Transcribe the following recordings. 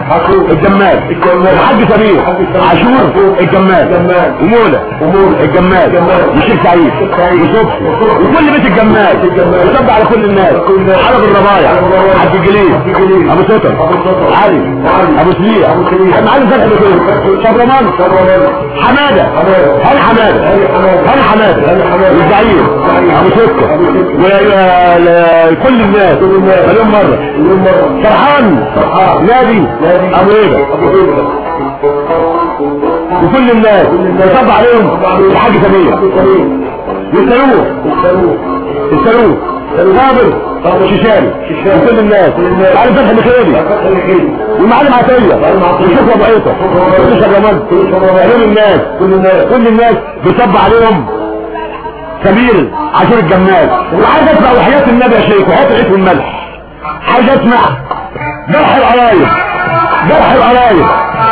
الجمال، الحاج سمير عاشور الجمال، ومولى الجمال، والشيخ سعيد وصبحي وكل بيت الجمال، وصب على كل الناس، حرب الربايع، حاج جليل، ابو سطر، علي، ابو سليع، معلم فتحي بخير، شبرمان، حماده، هاني حماده، والزعيم ابو سكر، وكل الناس مليون مره، فرحان نادي ابو هيبه، وكل الناس يصب عليهم الحاج سمير، والسلوك صابر شيشاني، وكل الناس معلم فتحي بخيري، ومعلم عطيه، وشوف ابو عيطه، كل شبرمان، كل الناس بيصب عليهم سمير عاشور الجمال. وعايز اسمع وحياة النبي يا شيخ، وحياة العيش والملح، عايز اسمع جرح القرايب، جرح القريب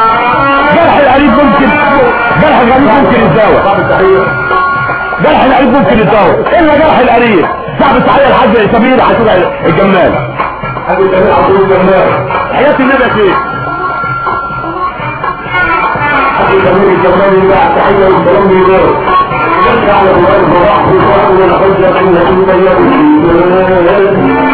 ممكن، جرح الغريب ممكن يتداوى، جرح القريب ممكن يتداوى، الا جرح القريب. صعب التحية الحاج سمير عاشور الجمال، حياة النبي يا شيخ. سمير الجمال يبقى تحية والسلام بيدور يرجع على الوالد ورحمه الله والحجة إن يوم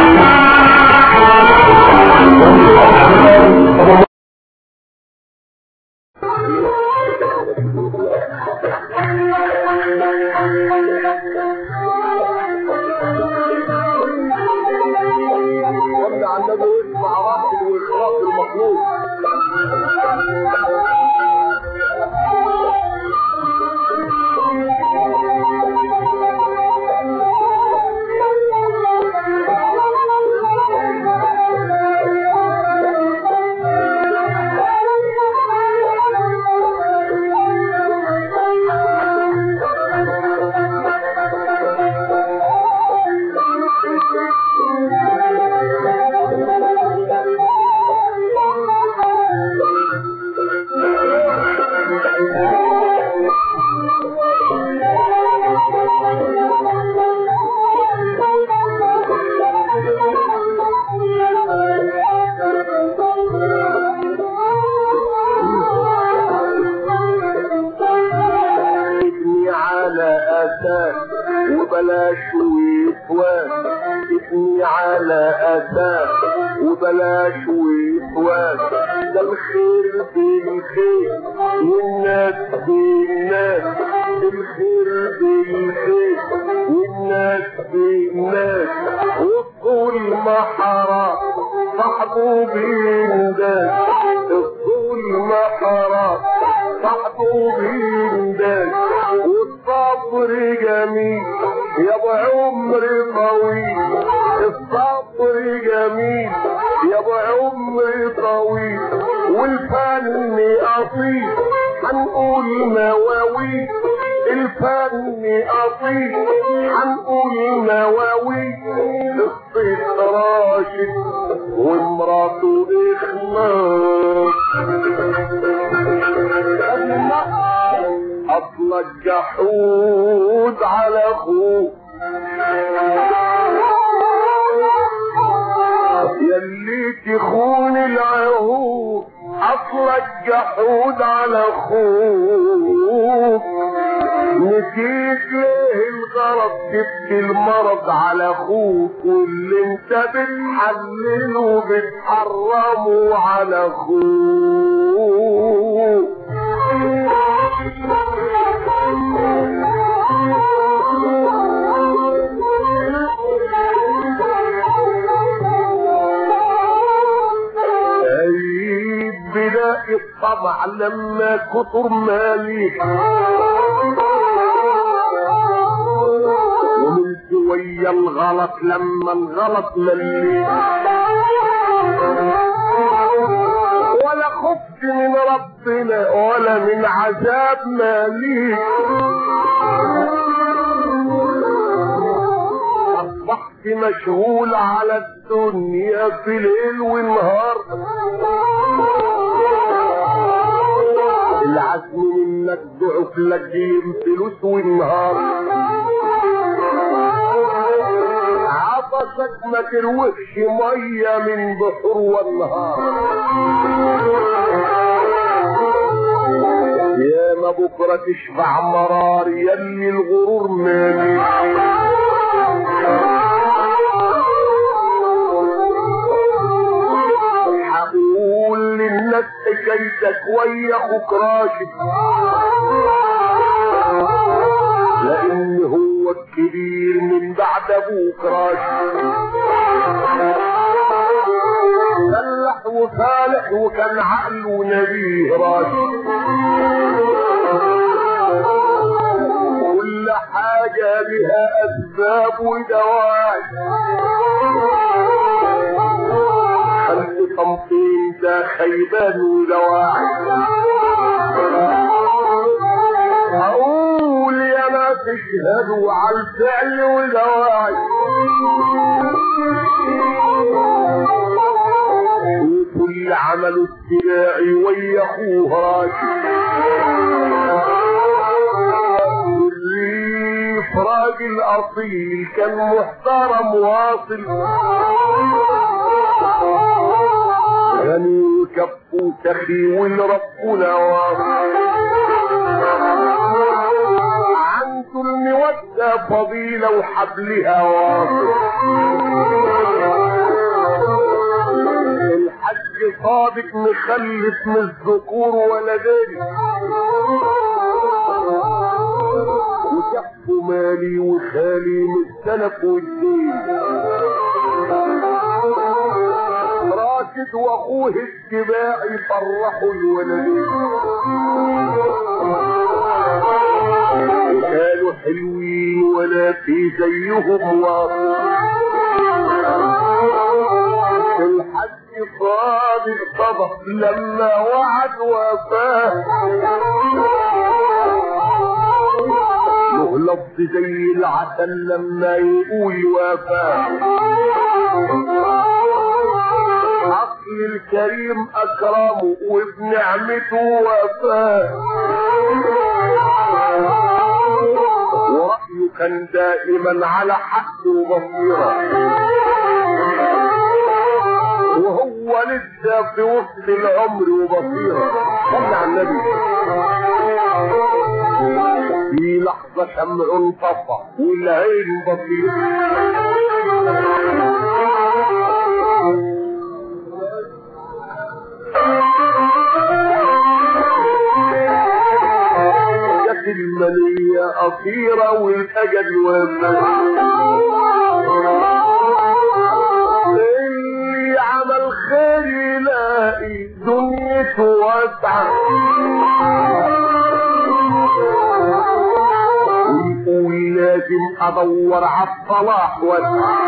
وبلاش ويسوان، ابني على أساس وبلاش ويسوان، ده الخير بالخير والناس بالناس، الخير بالخير والناس بالناس، والظلم حرام صاحبه بينداس، الظلم حرام صاحبه بينداس، والصبر جميل يا ابو عمر طويل، الصبر جميل يا ابو عمر طويل، والفن اصيل هنقول مواويل، الفن اصيل هنقول مواويل، الصيت راشد ومراته اخلاص، اصلك جحود على اخوه يلي تخون العهود، اصلك جحود على اخوك، نسيت ليه الغرض جبت المرض على اخوك، واللي انت بتحلله بتحرمه على اخوك. بلاقي الطبع لما كتر مالي ومن شوية الغلط لما الغلط ملي، ولا خفت من ربنا ولا من عذاب مالي، اصبحت مشغول على الدنيا في ليل ونهار، العزم منك ضعف لجيم فلوس والنهار، عطشك ما تروحش ميه من بحر والنهار، بكرة تشبع مرار يلي الغرور مالي. حقول للناس حكايتك ويا اخوك راشد، لان هو الكبير من بعد ابوك راشد. فلح وفالح وكان عقله نبيه راشد، كل حاجة لها اسباب ودواعي. خلق تنطيم ده خيبان ودواعي. اقول يا ما تشهدوا على الفعل ودواعي. شوفوا اللي عملوا السباعي ويا اخوه راشد، الريف راجل اصيل كان محترم واصل، غني كفو سخي والربنا واصل. عنده المودة فضيلة وحبلها واصل. الحج صادق مخلف من الذكور ولدين، وكفه مالي وخالي من السلف والدين. راشد واخوه السباعي فرحوا الولدين، قالوا حلوين ولا في زيهم واصل. الحج صادق صدق لما وعد وفاه، له لفظ زي العسل لما يقول وفاه. عقل الكريم اكرمه وبنعمته وفاه، ورأيه كان دائما على حق وبصيرة، وهو لسه في وسط العمر وبصيرة. صلى على النبي. في لحظة شمع انطفى والعين بصيرة، جت المنية قصيرة والأجل وفاة. اللي عمل خير يلاقي دنيته واسعة، ويقول لازم ادور على الصلاح واسعة.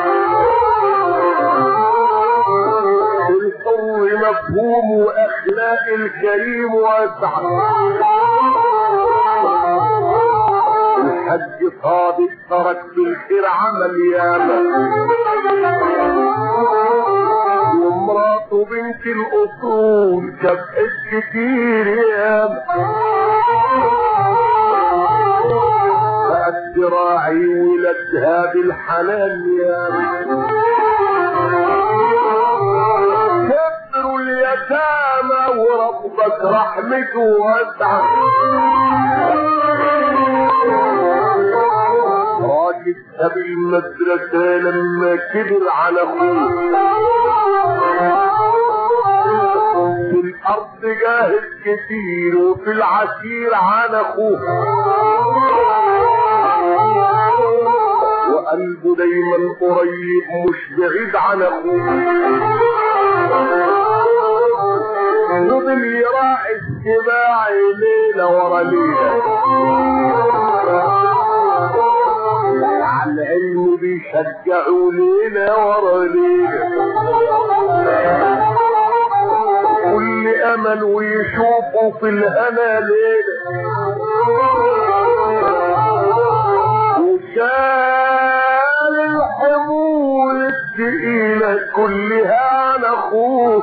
الحر مفهوم واخلاق الكريم واسعة. الحج صادق ترك بالخير عمل ياما، ومراته بنت الاصول كبقت كتير ياما. بقت ذراعي ولدها بالحنان ياما، كبروا اليتامى وربك رحمته واسعة. راجل ساب المدرسة لما كبر على اخوه، في الارض جاهد كتير وفي العسير على اخوه، وقلبه دايما قريب مش بعيد عن اخوه. فضل يراعي السباعي ليلة ورا ليلة، على العلم بيشجعوا ليلة ورا ليلة، كل امل ويشوفوا في الهنا ليلة. وشال الحمول الثقيلة كلها عن اخوه،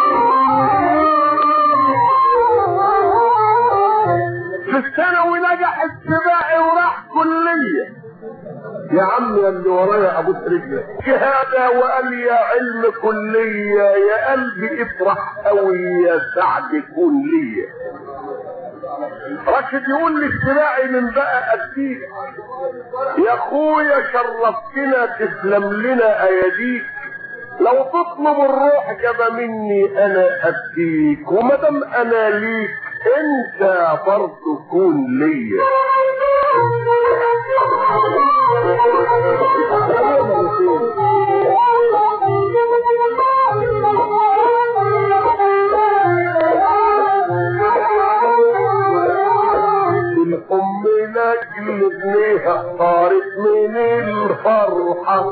في الثانوي نجح السباعي وراح كلية. يا عم يا اللي ورايا ابوس رجلك، شهادة وقال يا علم كلية، يا قلبي افرح قوي يا سعد كلية. راشد يقول لي استماعي من بقى اديك يا اخويا شرفتنا تسلم لنا اياديك لو تطلب الروح جاب مني انا اديك ومادام انا ليك انت برضه كون ليا. الام لاجل ابنها طارت من الفرحه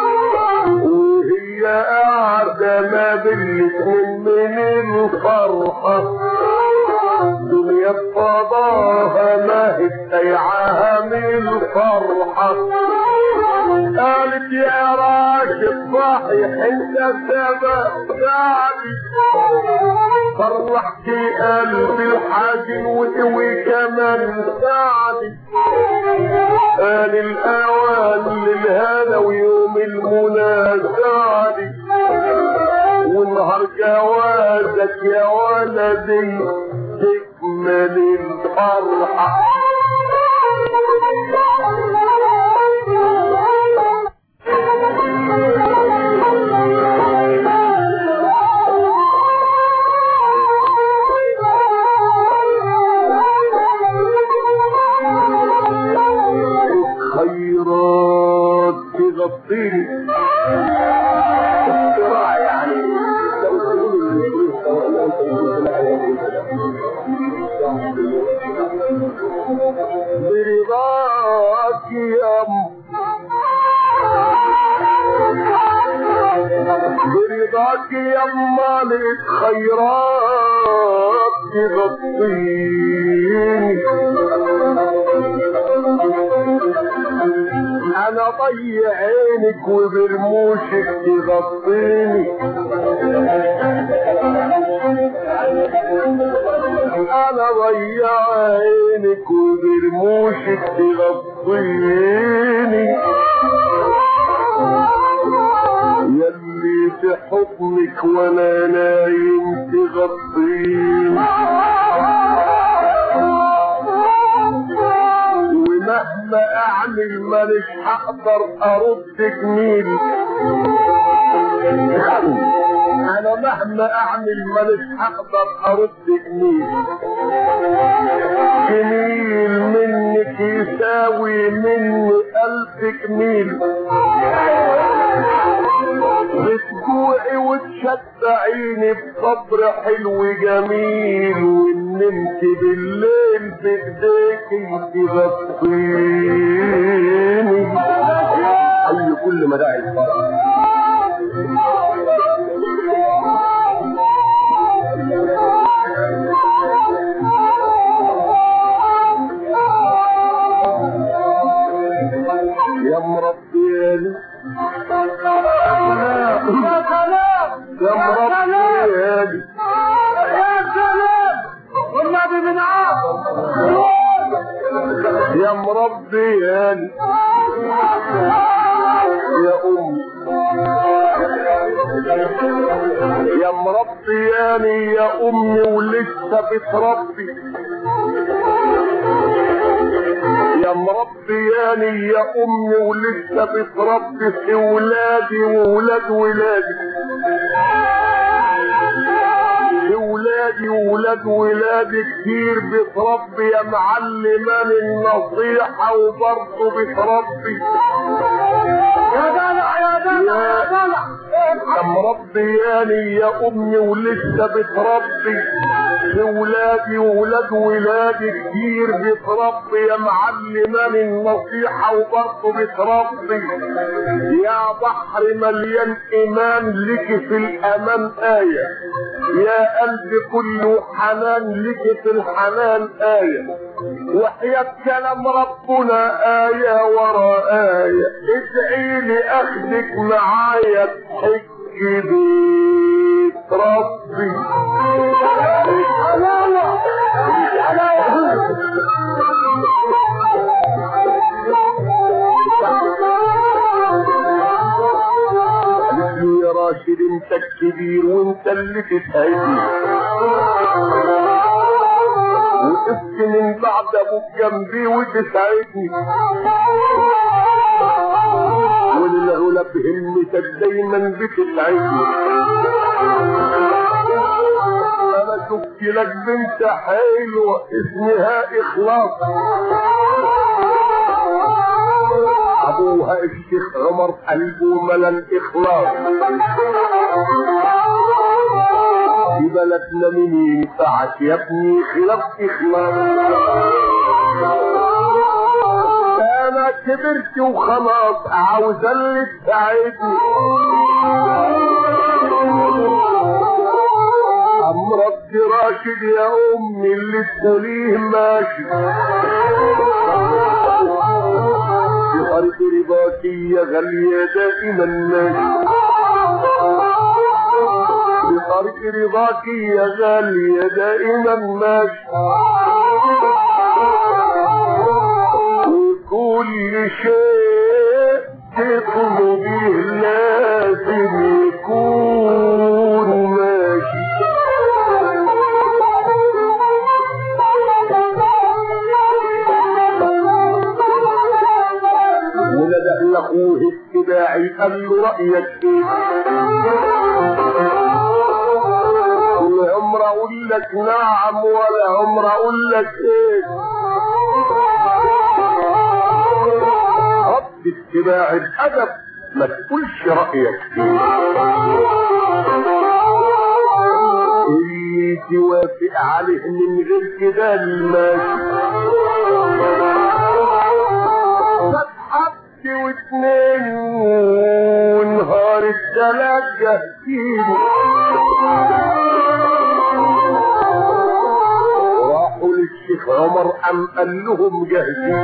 وهي قاعده ما بالاتنين من الفرحه دنيا بفضاها ما هي سايعاها من الفرحه قالت يا راشد صحيح انت سبب سعدي فرحت قلبي الحزين وقوي كمان سعدي قال الاوان للهنا ويوم المنى سعدي ونهار جوازك يا ولدي تكمل الفرحه. خيرات تغطيني يعني برضاك يا برضاك يا مالك خيرات تغطيني انا ضيع عينك وبرموشك تغطيني انا ضيع عينك وبرموشك تغطيني يلي في حضنك وانا نايم تغطيني ومهما اعمل مالش هقدر ارد جميلي انا مهما اعمل مالش هقدر ارد جميلي جميل منك يساوي مني 1000 جميل بتجوعي وتشبعيني بصبر حلو جميل وان انت بالليل بايديكي تغطيني اي كل مداعي الفرح. يا مربياني يا مربياني يا سلام والنبي من يا مربياني يا يا مربياني يا امي ولسه بتربي يا مربياني يا امي ولسه بتربي في ولادي وولاد ولادي في ولادي وولاد ولادي كتير بتربي يا معلمان النصيحة وبرضه بتربي يا دلع يا دلع يا دلع يا مربياني يا امي ولسه بتربي في ولادي وولاد ولادي كتير بتربي يا معلمان النصيحة وبرضه بتربي يا بحر مليان ايمان لك في الامان آية يا قلبي كله حنان لك في الحنان آية وحياة كلام ربنا آية ورا آية ادعي لي اخدك معايا تحج بيت ربي يا راشد انت الكبير وانت اللي تتهدي وانت وقفت من بعد ابوك جنبي وتساعدني، وللعلا بهمتك دايما بتسعدني. انا شفت لك بنت حلوه اسمها اخلاص، ابوها الشيخ عمر قلبه ملان اخلاص. في بلدنا مين ينفعك يا ابني خلاف اخلاص؟ انا كبرت وخلاص عاوزة اللي تساعدني. امرك راشد يا امي اللي تقوليه ماشي، في طريق رضاكي يا غالية دائما ماشي، في طريق رضاكي يا غالية دائما ماشي. وكل شيء تطلبيه لازم يكون ماشي. ولده لاخوه السباعي قال له رايك ايه؟ ولا عمر اقول لك نعم ولا عمر اقول لك ايه. رب السباعي بأدب ما تقولش رايك ايه، اللي توافق عليه من غير كده ماشي. واتنين ونهار الثلاث جاهزين، راحوا للشيخ عمر قام قال لهم جاهزين.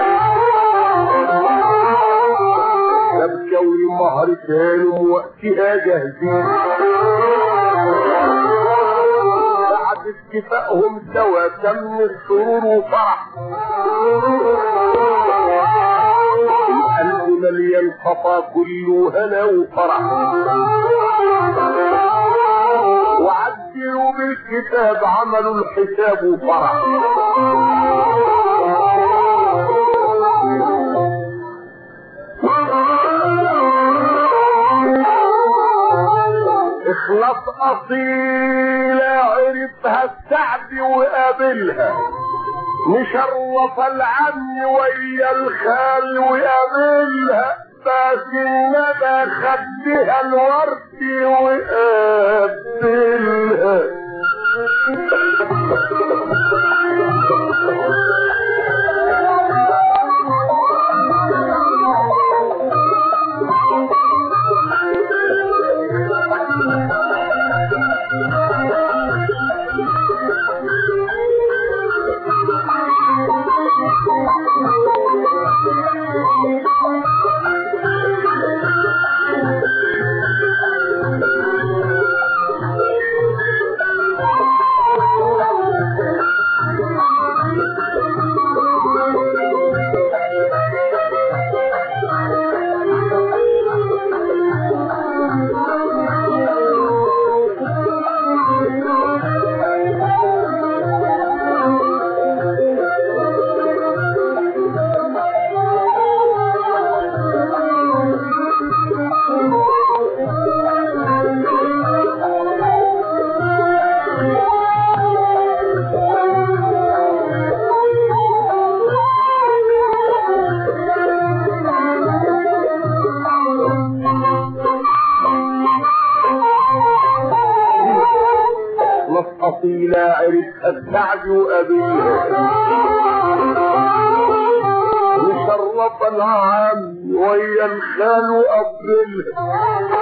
تبكوا المهر تاني ووقتها جاهزين. بعد اتفاقهم سوا تم السرور وفرح، القلب مليان خطا كله هنا وفرح. وعدلوا بالكتاب عملوا الحساب وفرح. اخلاص اصيلة عرفها السعد وقابلها، مشرف العم ويا الخال وقابلها، بس الندى خدها الورد وقابلها. أصيلة عرفها السعد وأبيها، وشرف العم ويا الخال وأبلها،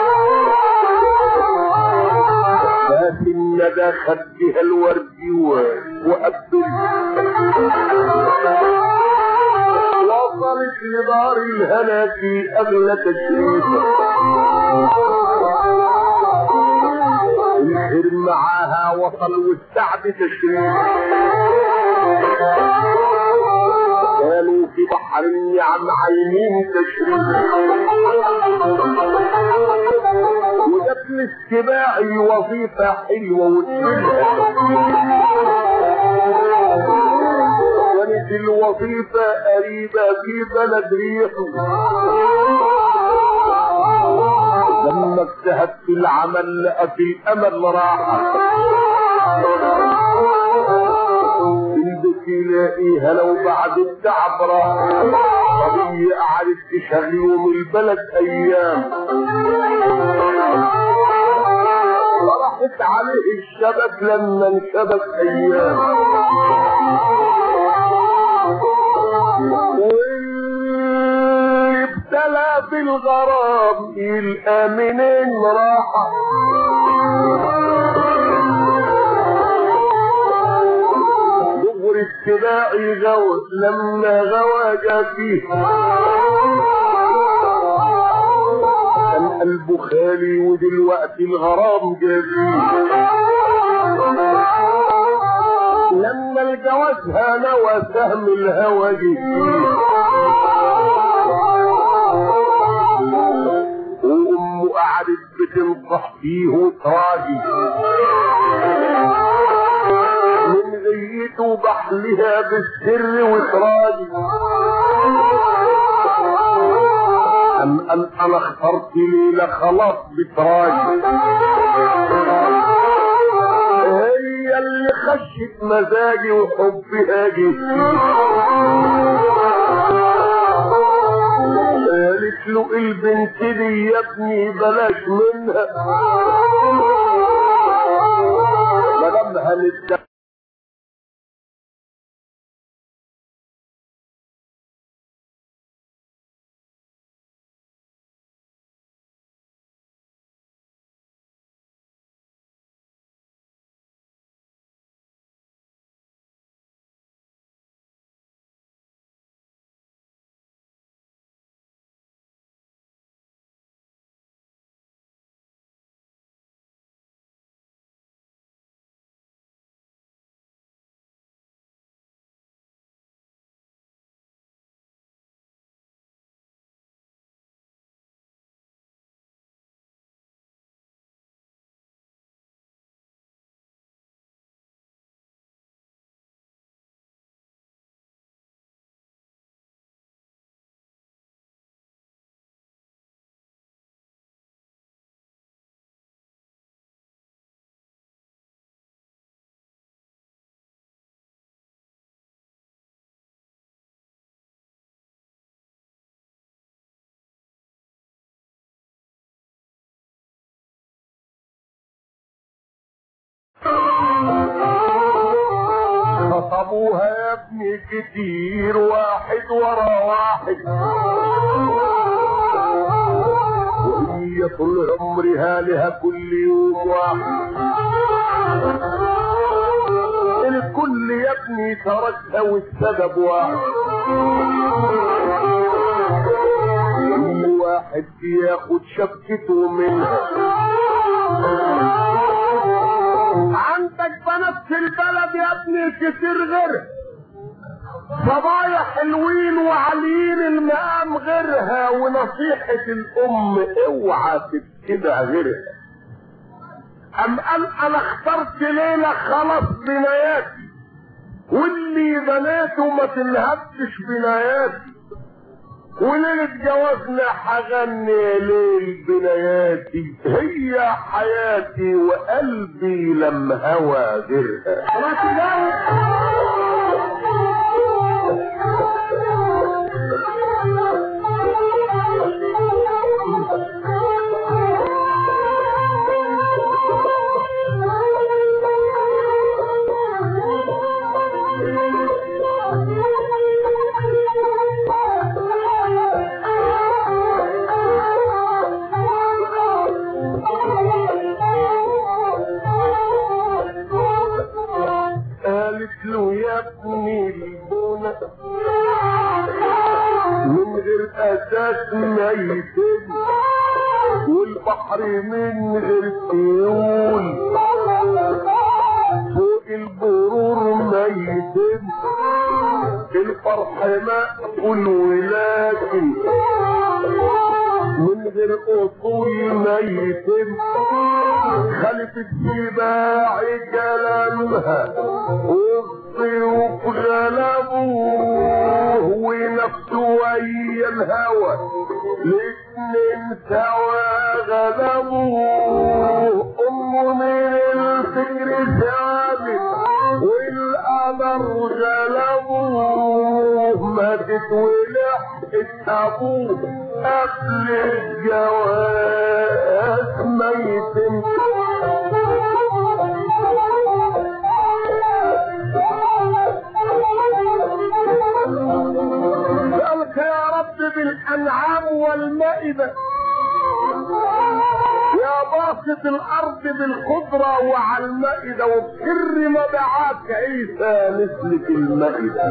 بس الندى خدها الورد وأبلها. وصلت لدار الهنا في أغلى تشريف، الخير معاها وصل والسعد تشريف. كانوا في بحر النعم عينين تشريف، وجت للسباعي وظيفة حلوة وتسلها. لطيفة قريبة في بلد ريحه. لما اجتهد في العمل لقى في الامل راحة، بدك يلاقيها لو بعد التعب راحة. طبيعي قعدت تشغله من البلد ايام، راحت عليه الشبك لما انشبك ايام. واللي ابتلى بالغرام يلقى منين راحة. دغر اتباعي غوث لما غوى فيه، كان قلبه خالي ودلوقتي الغرام جافيه. لما الجواز هانا وسهم الهوى جفيه، وامه قعدت بتنصح فيه وتراجي من غيته بحلها بالسر وتراجي. أم أنا اخترت ليلة خلاص بتراجي، هي اللي خشت مزاجي وحبها جسمي. قالت له البنت دي يا ابني بلاش منها، مدامها نتدخل. خطبوها يا ابني كتير واحد ورا واحد، وهي طول عمرها لها كل يوم واحد. الكل يا ابني تركها والسبب واحد، كل واحد ياخد شبكته منها. عندك بنات في البلد يا ابني كتير غيرها، صبايا حلوين وعاليين المقام غيرها، ونصيحة الام اوعى تتبع غيرها. قال انا اخترت ليلة خلاص بناياتي، واللي بناته ما تنهبش بناياتي، وليلة جوازنا حغني ليل بناياتي، هي حياتي وقلبي لم هوى غيرها. قالت له يا ابني البنى من غير اساس ما يتم، والبحر من غير سيول فوق البرور ما يتم. الفرح مقبول ولكن من غير اصول ما يتم خلف السباع كلامها والضيوف غلبوه ونفسه ويا الهوى الاتنين سوا غلبوه امه من الفكر ثابت والقمر غلبوه ماتت ولحقت ابوه قبل الجواز ما يتم سألك يا رب بالأنعام والمائدة يا باسط الأرض بالقدرة وعلى المائدة وبسر مبيعات عيسى مثلك المائدة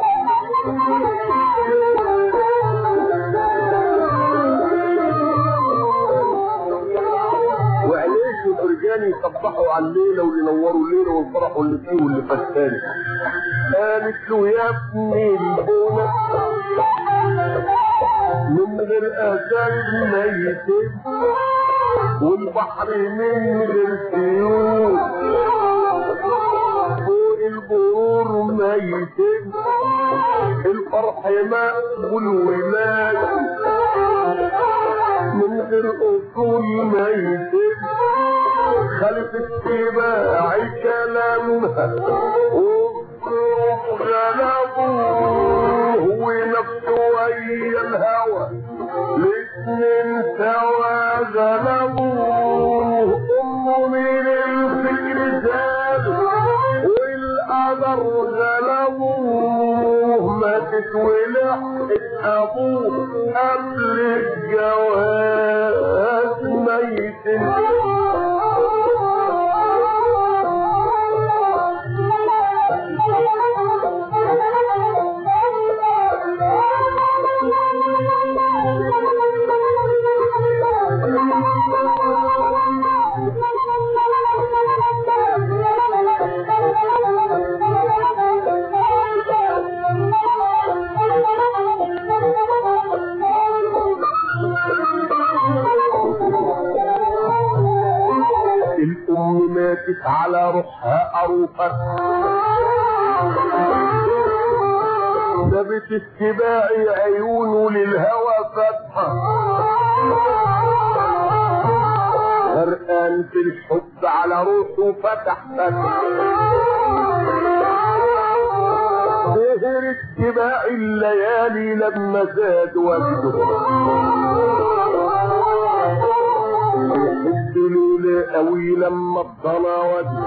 وعليش الرجال يصبحوا على الليلة وينوروا الليلة ويفرحوا اللي فيه واللي فستاني قالت له يا ابني البنى من غير أسد ما يتم والبحر من غير سيول فوق البرور ما يتم الفرح مقبول والولاد من غير اصول ما يتم خلف السباع كلامها والظروف غلبوه ونفسه ويا الهوى الاتنين سوا غلبوه امه من الفكر زاد والقدر غلبوه ماتت ولحقت ابوه قبل الجواز ما يتم الام ماتت على روحها اروفت ثبت السباع عيونه للهوى فتحه غرقان في الحب على روحه فتح ظهر السباع الليالي لما زاد وجده ليلة قوي لما الضنا وجه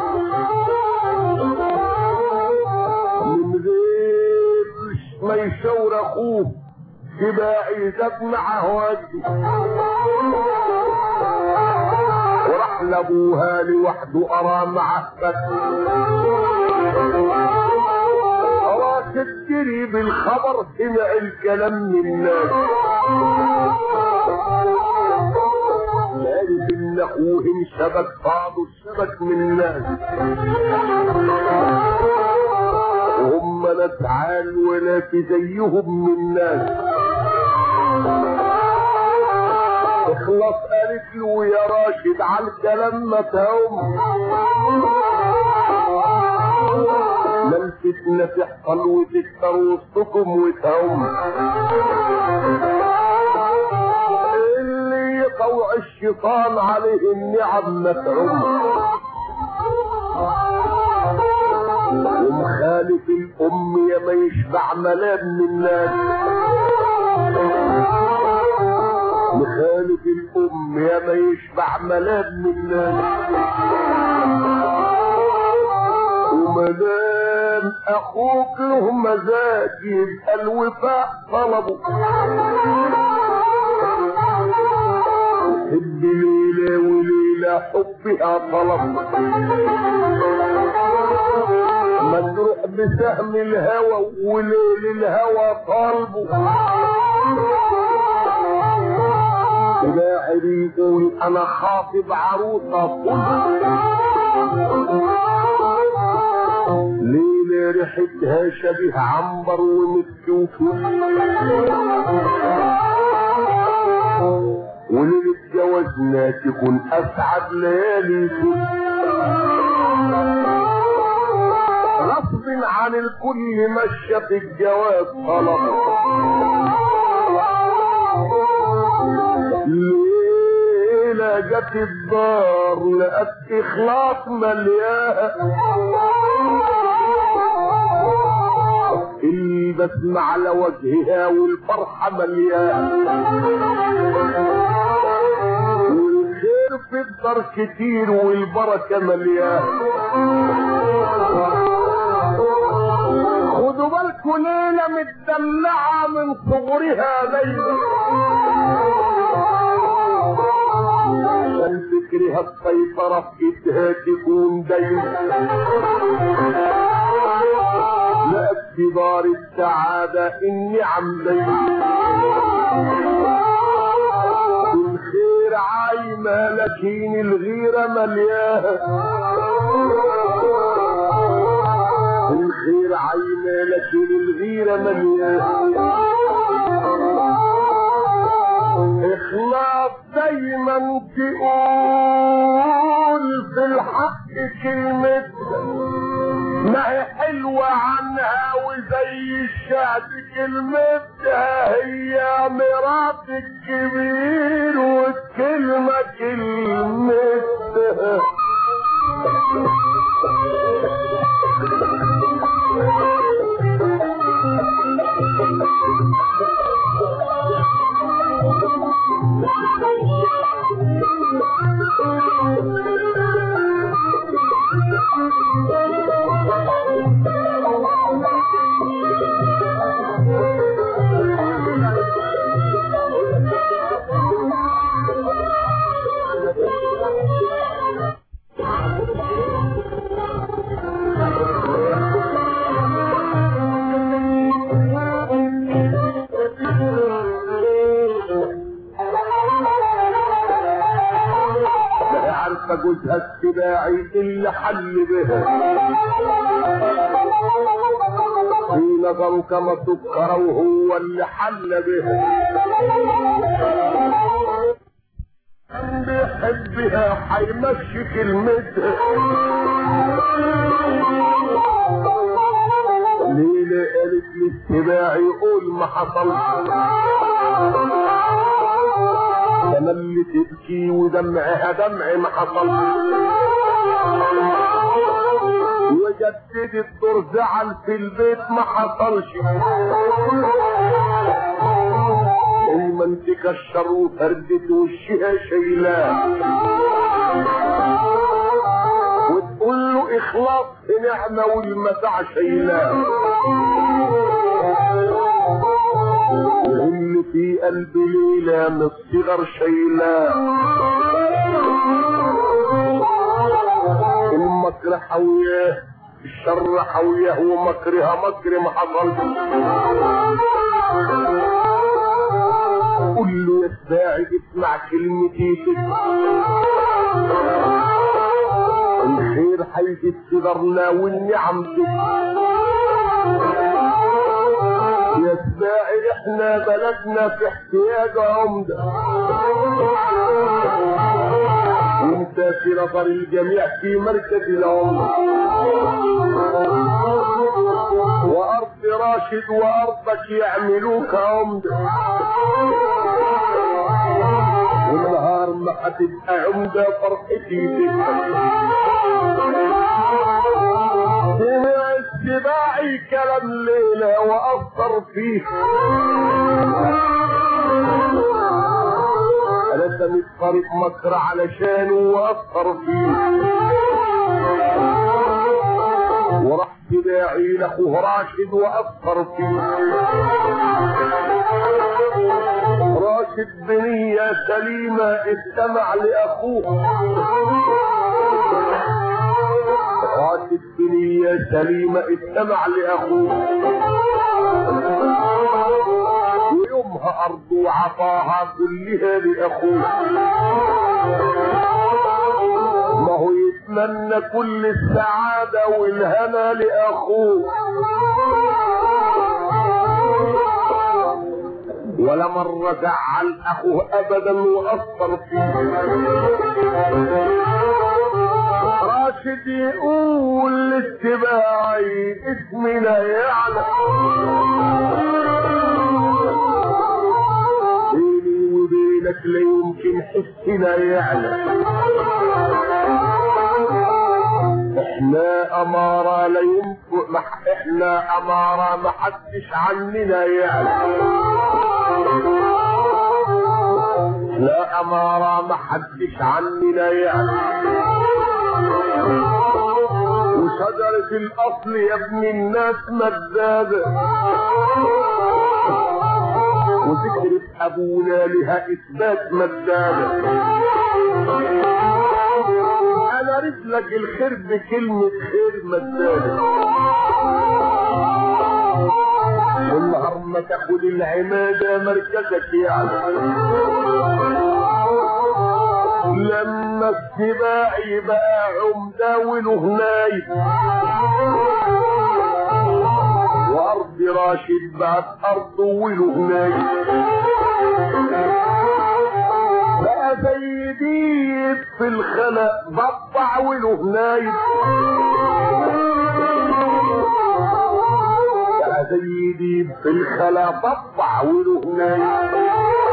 من غير ما يشاور اخوه سباعي زاد معه وجه وراح لابوها لوحده ارى معه ارى تجري بالخبر سمع الكلام من الناس عرف ان اخوه انشبك بعضه الشبك من الناس وهم نتعال ولا زيهم من الناس اخلص قالت له يا راشد على الكلام ما تهم ما الفتنة تحصل وتكتر وسطكم وتهم طوع الشيطان عليه النعم متعوم ومخالف الام يا ما يشبع ملام من الناس مخالف الام يا ما يشبع ملام من الناس ومدام اخوك له مزاج يبقى الوفاء طلبه حب ليلة وليلة حبها طلب مجروح بسهم الهوى وليل الهوى طالبه شاعري يقول انا خاطب عروسة ليلة ريحتها شبه عنبر ومسك وفل وليلة جوازنا تكون اسعد ليالي غصب عن الكل مشى في الجواز طلب ليلة جت الدار لقت اخلاص مليان البسمة على وجهها والفرحة مليان والخير في الدار كتير والبركة مليان خدوا بالكوا ليلة متدلعة من صغرها ليلة عشان فكرها السيطرة في ايدها تكون دايما لقت في دار السعادة النعم دايما الخير عايمة لكن الغيرة مليانة الخير عايمة لكن الغيرة مليانة اخلاص دايما تقول في الحق كلمة ما هي حلوة عنها وزي الشعب كلمتها هي مرات الكبير والكلمة كلمتها جوزها السباعي اللي حل بها في نظره كما سكر وهو اللي حل بها بيحبها حيمشي كلمتها ليلة قالت للسباعي قول ما حصلش انا اللي تبكي ودمعها دمع ما حصل وجدد الدور زعل في البيت ما حصلش دايما تكشر وفردت وشها شيلاه وتقول له اخلاص في نعمه والمتاع شيلاه اللي في قلب ليلة من الصغر شيلاه المكر حوياه الشر حوياه ومكرها مكر ما حصلش قول له يا سباعي اسمع كلمتي الخير هيجي صغرنا والنعم يا سباعي احنا بلدنا في احتياج عمدة وانت في نظر الجميع في مركز العمدة وارض راشد وارضك يعملوك عمدة والنهار ما هتبقى عمدة فرحتي بك سمع السباعي كلام ليلة وأثر فيه رسمت طريق مكر علشانه وأثر فيه وراح سباعي لأخوه راشد وأثر فيه راشد بنية سليمة استمع لأخوه راشد بنية سليمة استمع لأخوه ويومها أرض وعطاها كلها لأخوه ما هو يتمنى كل السعادة والهنا لأخوه ولا مرة زعل اخوه ابدا واثر فيه. راشد يقول لاتباعي اسمنا يعلى، بيني وبينك لا يمكن حسنا يعلى. احنا امارة لا يمكن، احنا امارة محدش عننا يعلى. لا امارة محدش عننا يعلى. وشجرة الاصل يا ابن الناس مزادة، وذكرة ابونا لها اثبات مزادة. انا رجلك الخير بكلمة خير مزادة. والنهار ما تاخد العمادة مركزك يعني. لما السباع يبقى عمدة وله نايب، وارض راشد بعد ارضه وله نايب. بقى زي ديب في الخلق بطع وله نايب. بقى زي ديب في الخلق بطع وله نايب.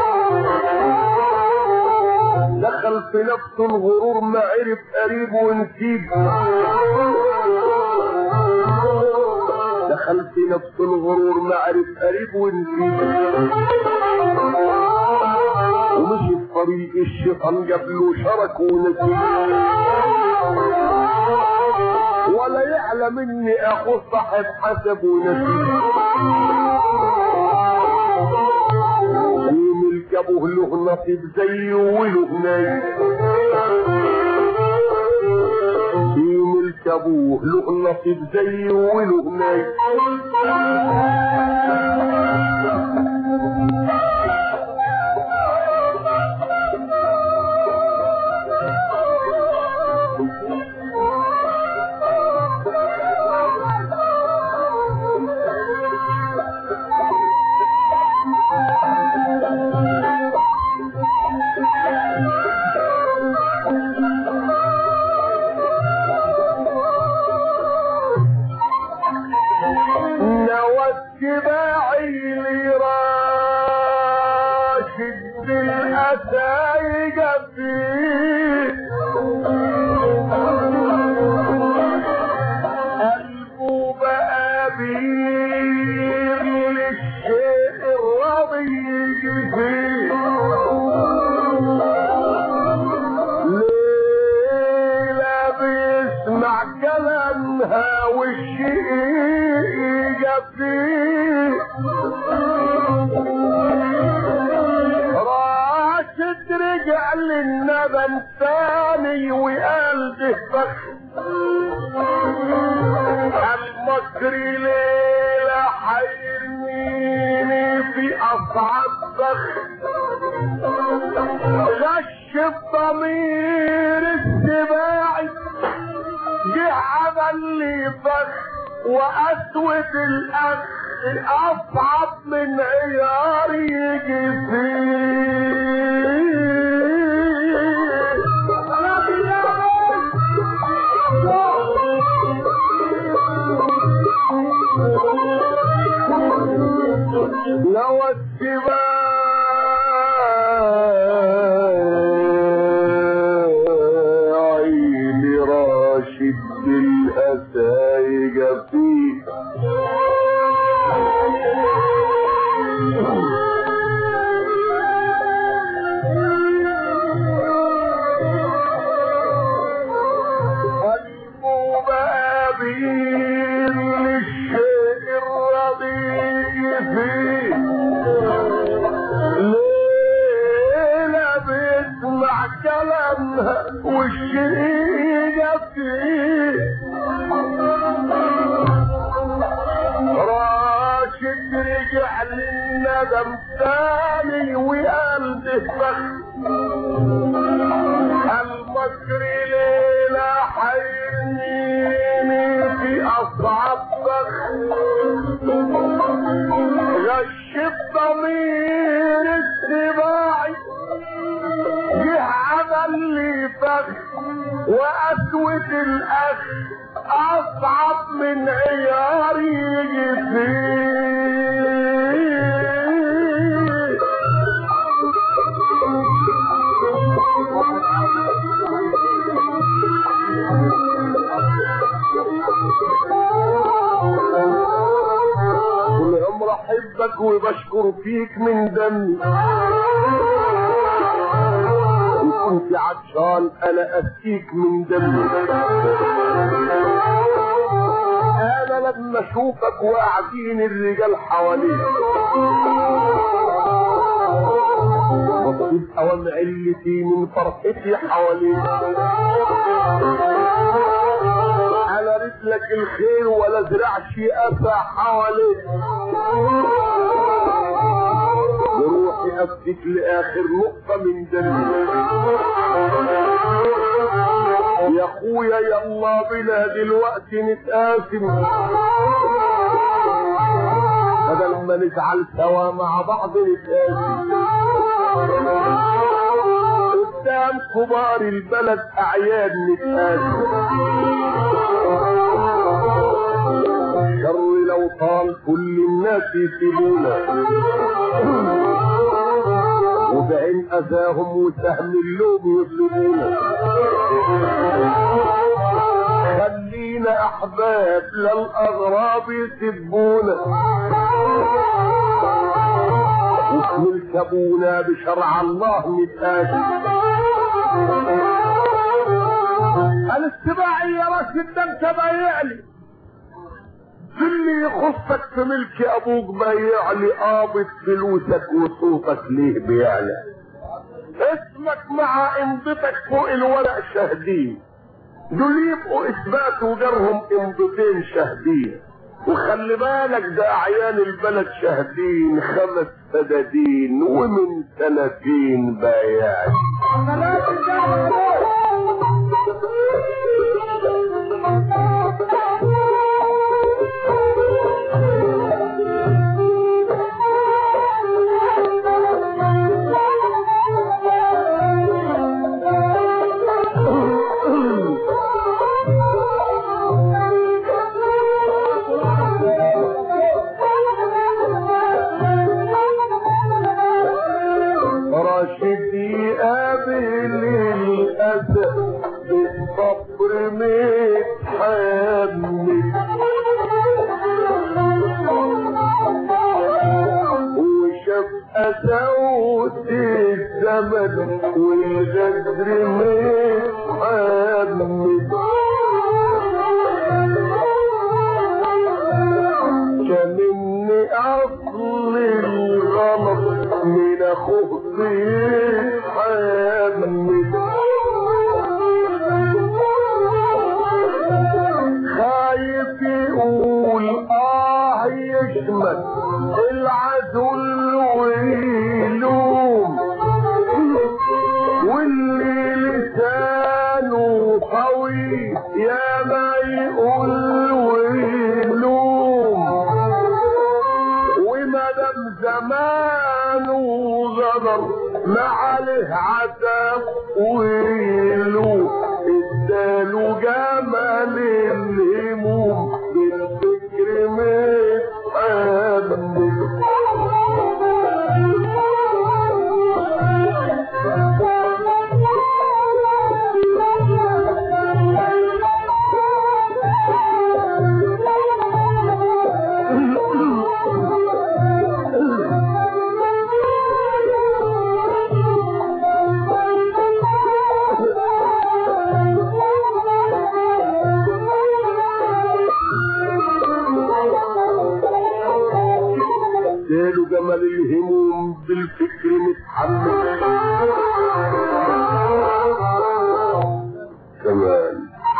دخل في نفسه الغرور ما عرف قريب ونسيب. دخل في نفسه الغرور ما عرف قريب ونسيب. ومشي في طريق الشيطان جاب له شرك ونسيب. ولا يعلم اني اخو صاحب حسب ونسيب. ابوه له نصيب زيه وله نايب. في ملك ابوه له نصيب زيه وله نايب. وأسود الأخ أصعب من عيار يجي فيه. لو السباعي لراشد بالأسايق فيه. والشيء فيه راشد رجع للندم ثاني وقلبه بخ. المكر ليلة حيرنيني في أصعب بخ. غش الضمير من عياري كل عمر احبك وبشكر فيك من دمي، وكنت عطشان انا اسقيك من دمي. انا لما اشوفك وقاعدين الرجال حواليك بصيب اوام علتي من فرحتي حواليك. انا رجلك الخير ولا زرعش افا حواليك، وروحي افديك لاخر نقطة من دمي. يا اخويا يلا بنا دلوقتي نتقاسم، بدل ما نزعل سوا مع بعض نتقاسم. قدام كبار البلد اعياد نتقاسم، شر لو طال كل الناس يسيبونا، وبعين اذاهم وسهم اللوم يطلبونا. خلينا احباب للاغراب يسبونا، واسم ابونا بشرع الله نتقاسم. الاتباعي يا راشد ده انت بايعلي، اللي يخصك في ملك ابوك بايعلي، قابض فلوسك وصوتك ليه بيعلى. اسمك مع امضتك فوق الورق شاهدين، دول يبقوا اثبات وجرهم امضتين شاهدين. وخلي بالك ده اعيان البلد شاهدين 5 سدادين ومن 30 بايعلي. راشدي قابل الأسى بالصبر متحمل، وشاف أساوة الزمن والغدر متحمل. كمني أصل الغلط من أخوه بيتحمل، خايف يقول يشمل العدو ويلوم، واللي لسانه قوي يا ما يقول ويلوم، ومدام زمانه غدر ما عليه عتاب ويلوم، اداله جمال الهموم بالفكر متحمل. اداله جمال الهموم بالفكر متحمل. كمان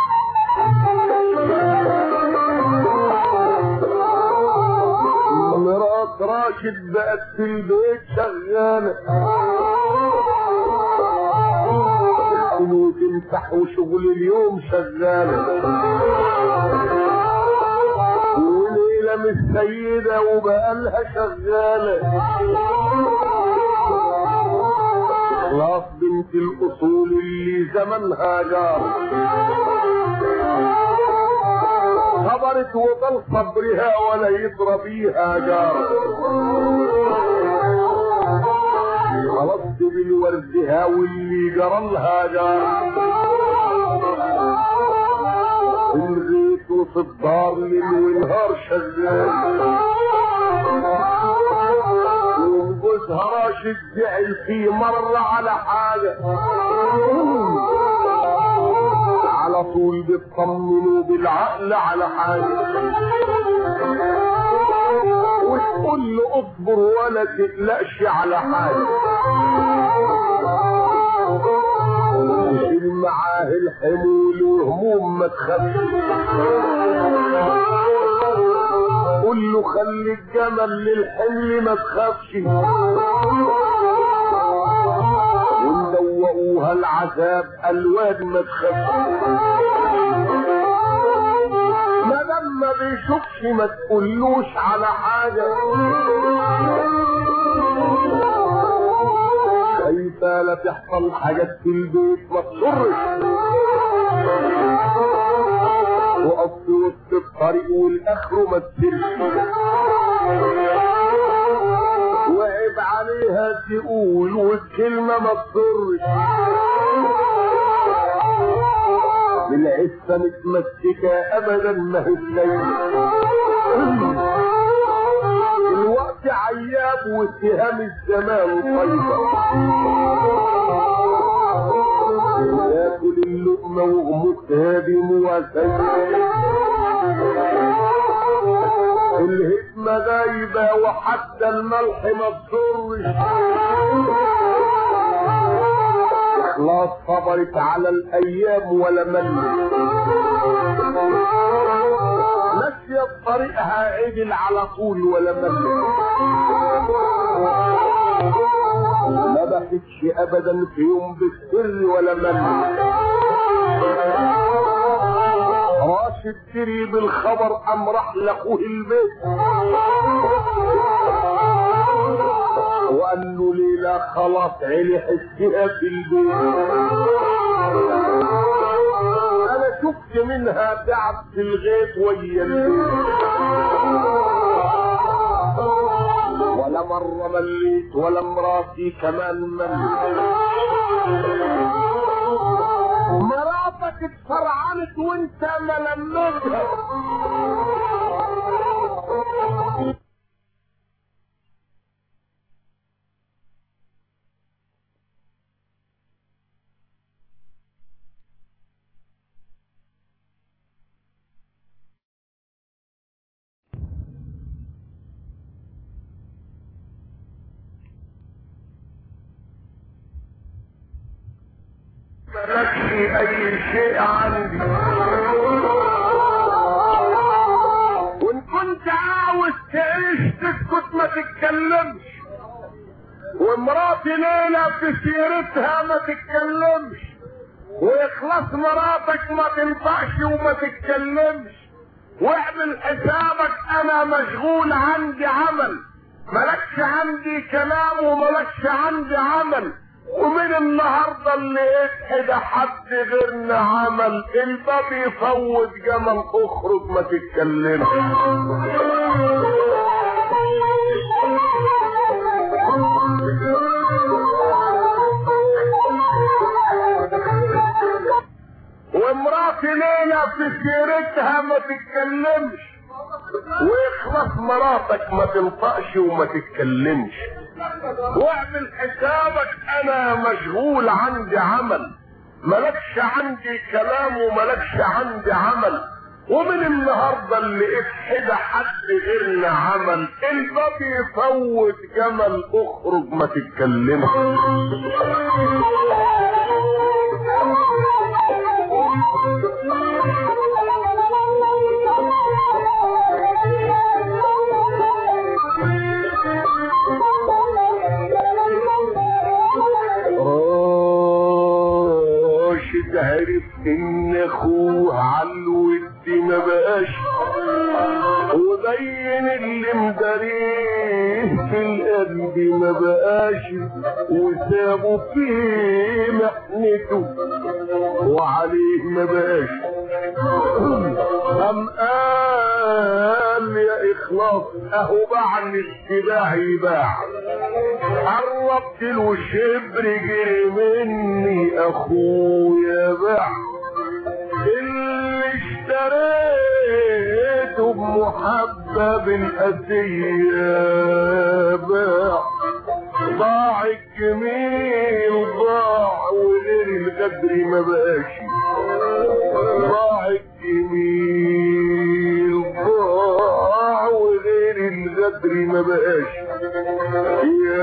مرات راشد بقت في البيت شغالة، وتمسح وشغل اليوم شغالة، وليلة مش سيدة وبقالها شغالة. خلاص بنت الأصول اللي زمنها جار، صبرت وطال صبرها ولا يضرب بيها جار. خلصت بالوردها واللي جرالها جار. الغيط وفي الدار ليل ونهار شغال. وجوزها راشد زعل في مرة على حاجة، على طول بيطمنوا بالعقل على حاجة، وتقول له اصبر ولا تقلقش على حاجة. وشيل معاه الحمول وهموم ما تخافش. قول له خلي الجمل للحمل ما تخافش. وندوقوها العذاب الواد ما تخافش. ما دام ما بيشوفش ما تقولوش على حاجة. خايفة لا تحصل حاجات في البيت ما تصرش. وقف وسط الطريق والاخر ما تسيرش. وعيب عليها تقول والكلمة ما تصرش. بالعفة متمسكة ابدا ما هي سايبة. الوقت عياب واتهام الزمان طيبة. تاكل اللقمة وغموك هادم وسيد. الهدمة غايبة وحتى الملح ما تضرش. خلاص صبرت على الايام ولا ملت. ماشية بطريقها عدل على طول ولا ملت. ما بحثش ابدا في يوم بالسر ولا ملت. راشد تري بالخبر قام راح لاخوه البيت وقال له ليلى خلاص علي حسها في البيت. انا شفت منها تعب في الغيط ويا البيت. ولا مرة مليت ولا مراتي كمان مليت. مراتك اتفرعنت وانت ملمتها. ملكش اي شيء عندي. وان كنت عاوز تعيش تسكت ما تتكلمش. ومراتي ليلى في سيرتها ما تتكلمش. واخلاص مراتك ما تنفعش وما تتكلمش. واعمل حسابك انا مشغول عندي عمل. ملكش عندي كلام وملكش عندي عمل. ومن النهارده اللي يتحدى حد غيرنا عمل. الباب يفوت جمل اخرج ما تتكلمش. ومراتي ليلى في سيرتها ما تتكلمش. واخلص مراتك ما تنطقش وما تتكلمش. واعمل حسابك انا مشغول عندي عمل. ملكش عندي كلام وملكش عندي عمل. ومن النهارده اللي اتحدى حد غيرنا عمل. الباب يفوت جمل اخرج ما تتكلمش. راشد عرف ان اخوه عالود ما بقاش. وبين اللي مداريه في القلب ما بقاش. وسابه في محنته وعليه ما بقاش. أم قال يا إخلاص أهو باع الاتباع يباع، قربت له شبر جري مني أخويا باع، اللي اشتريته بمحبب الأسية باع، ضاع الجميل ضاع وغير القدر ما بقاش، ضاع الجميل ضاع وغير القدر ما بقاش. يا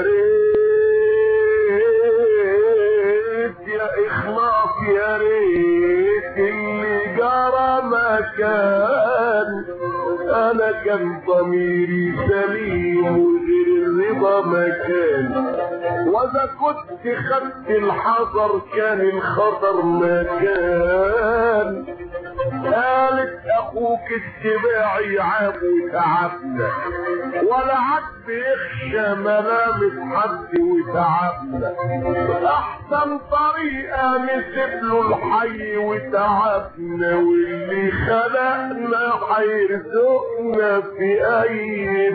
ريت يا إخلاص يا ريت اللي جرى ما كان، أنا كان ضميري سليم وغير الرضا ما كان، وإذا كنت خدت الحذر كان الخطر ما كان. قالت أخوك السباع يعاب وتعبنا، ولا عد يخشى ملامس حد وتعبنا، أحسن طريقة نسيب له الحي وتعبنا، واللي خلقنا حيرزقنا في أي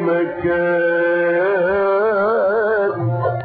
مكان.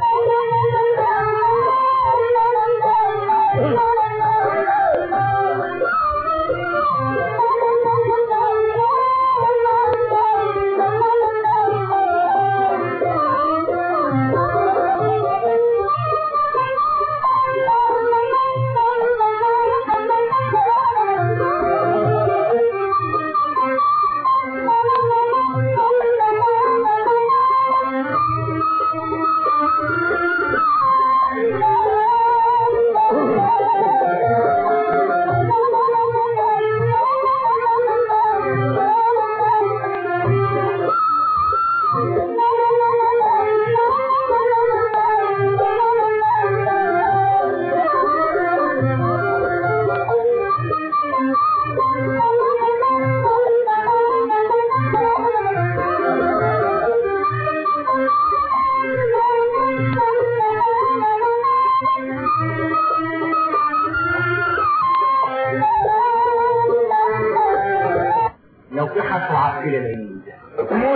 لو في حد عقيل العيد موت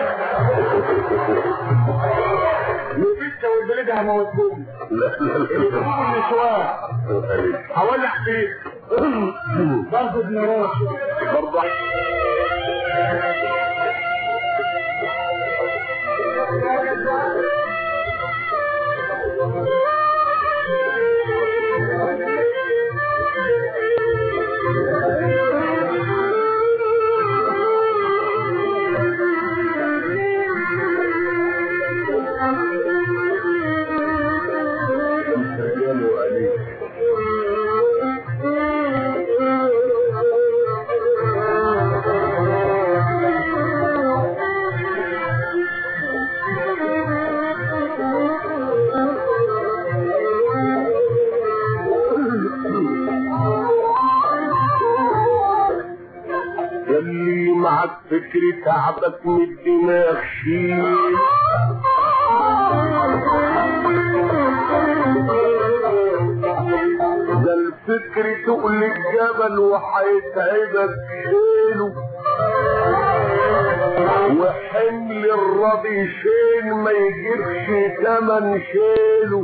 وبيتها والبلدها موتهم النسوان هولع فيه برضه ابن راشد برضه يلي معك فكري تعبك من الدماغ شيل، ده الفكر تقل الجبل وحيتعبك شيله، وحمل الرضي شيل ما يجيبش تمن شيله،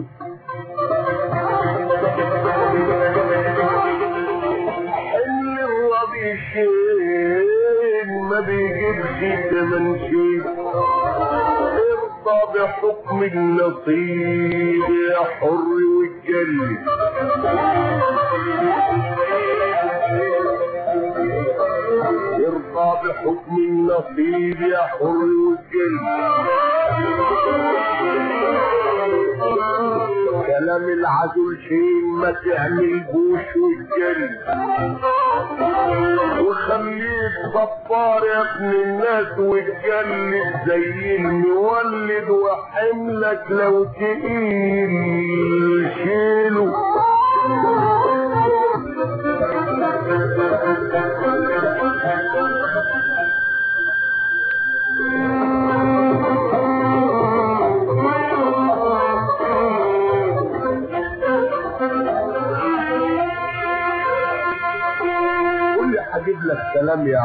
حمل الرضي شيل ما بيجيبش تمن شيل، ارضى بحكم النصيب يا حر والجلي، ارضى بحكم النصيب يا حر والجلي. كلام العدل شيء ما تعمل بوش والجري، وخليك بطار يا ابن الناس وتجلد زي المولد، وحملك لو تقيل شيله.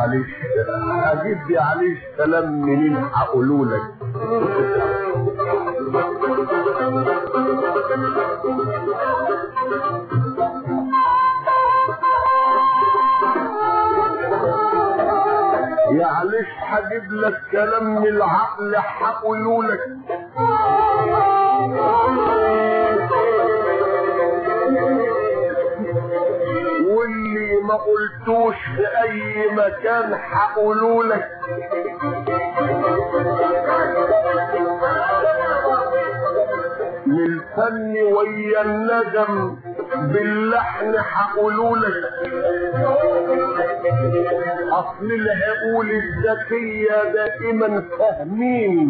عليش كلام منين هقولولك. معلش هجيب لك كلام من العقل هقولولك. واللي ما قلتوش في اي مكان هقولولك. من الفن ويا الندم باللحن هقولولك. اصل العقول الذكية دائما فاهمين.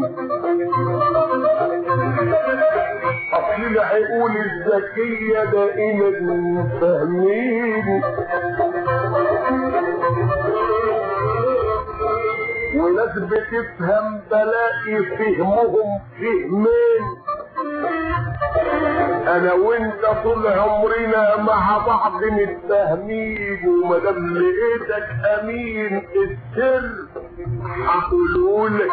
اصل العقول الذكية دائما فاهمين. وناس بتفهم بلاقي فهمهم فهمين. انا وانت طول عمرنا مع بعض متفاهمين، ومادام لقيتك امين السر هقولولك.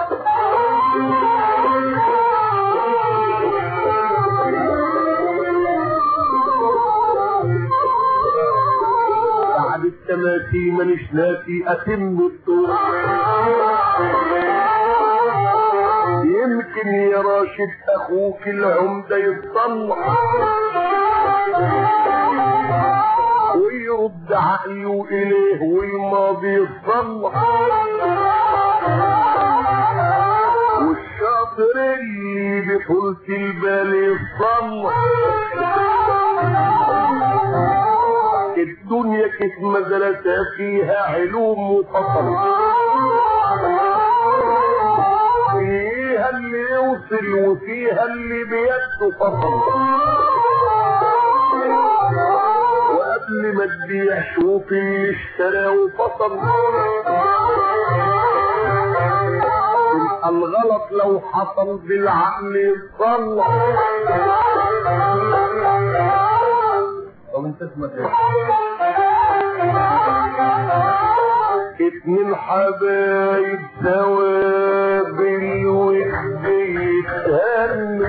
بعد التماسي مانيش ناسي اتم الدور. يمكن يا راشد اخوك العمدة يتصلح ويرد عقله اليه والماضي يتصلح، والشاطر اللي بطولة البال يتصلح. الدنيا كيف مدرسة فيها علوم وفصل، فيها اللي يوصل وفيها اللي بيده فصل. وقبل ما تبيع شوف اللي اشترى وفصل. الغلط لو حصل بالعقل يتصلح. طب انت اسمك ايه؟ اتنين حبايب سوا بالود يتهنوا،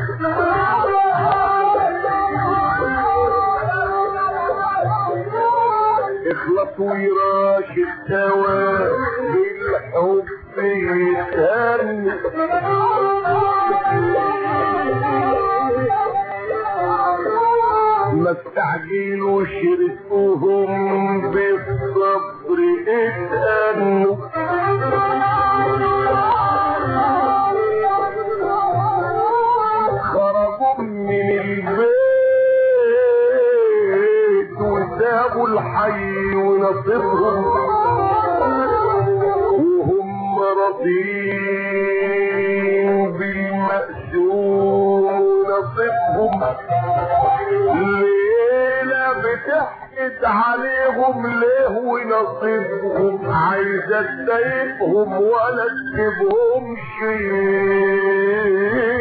اخلصوا ويراشد سوا بالحب يتهنوا. ما استعجلوش رزقهم بالصبر اتأنوا. خرجوا من البيت وسابوا الحي ونصيبهم، وهم راضين بالمأسور نصيبهم. ليلة بتحقد عليهم ليه ونصيبهم، عايزة تضايقهم ولا تسيبهم شيء.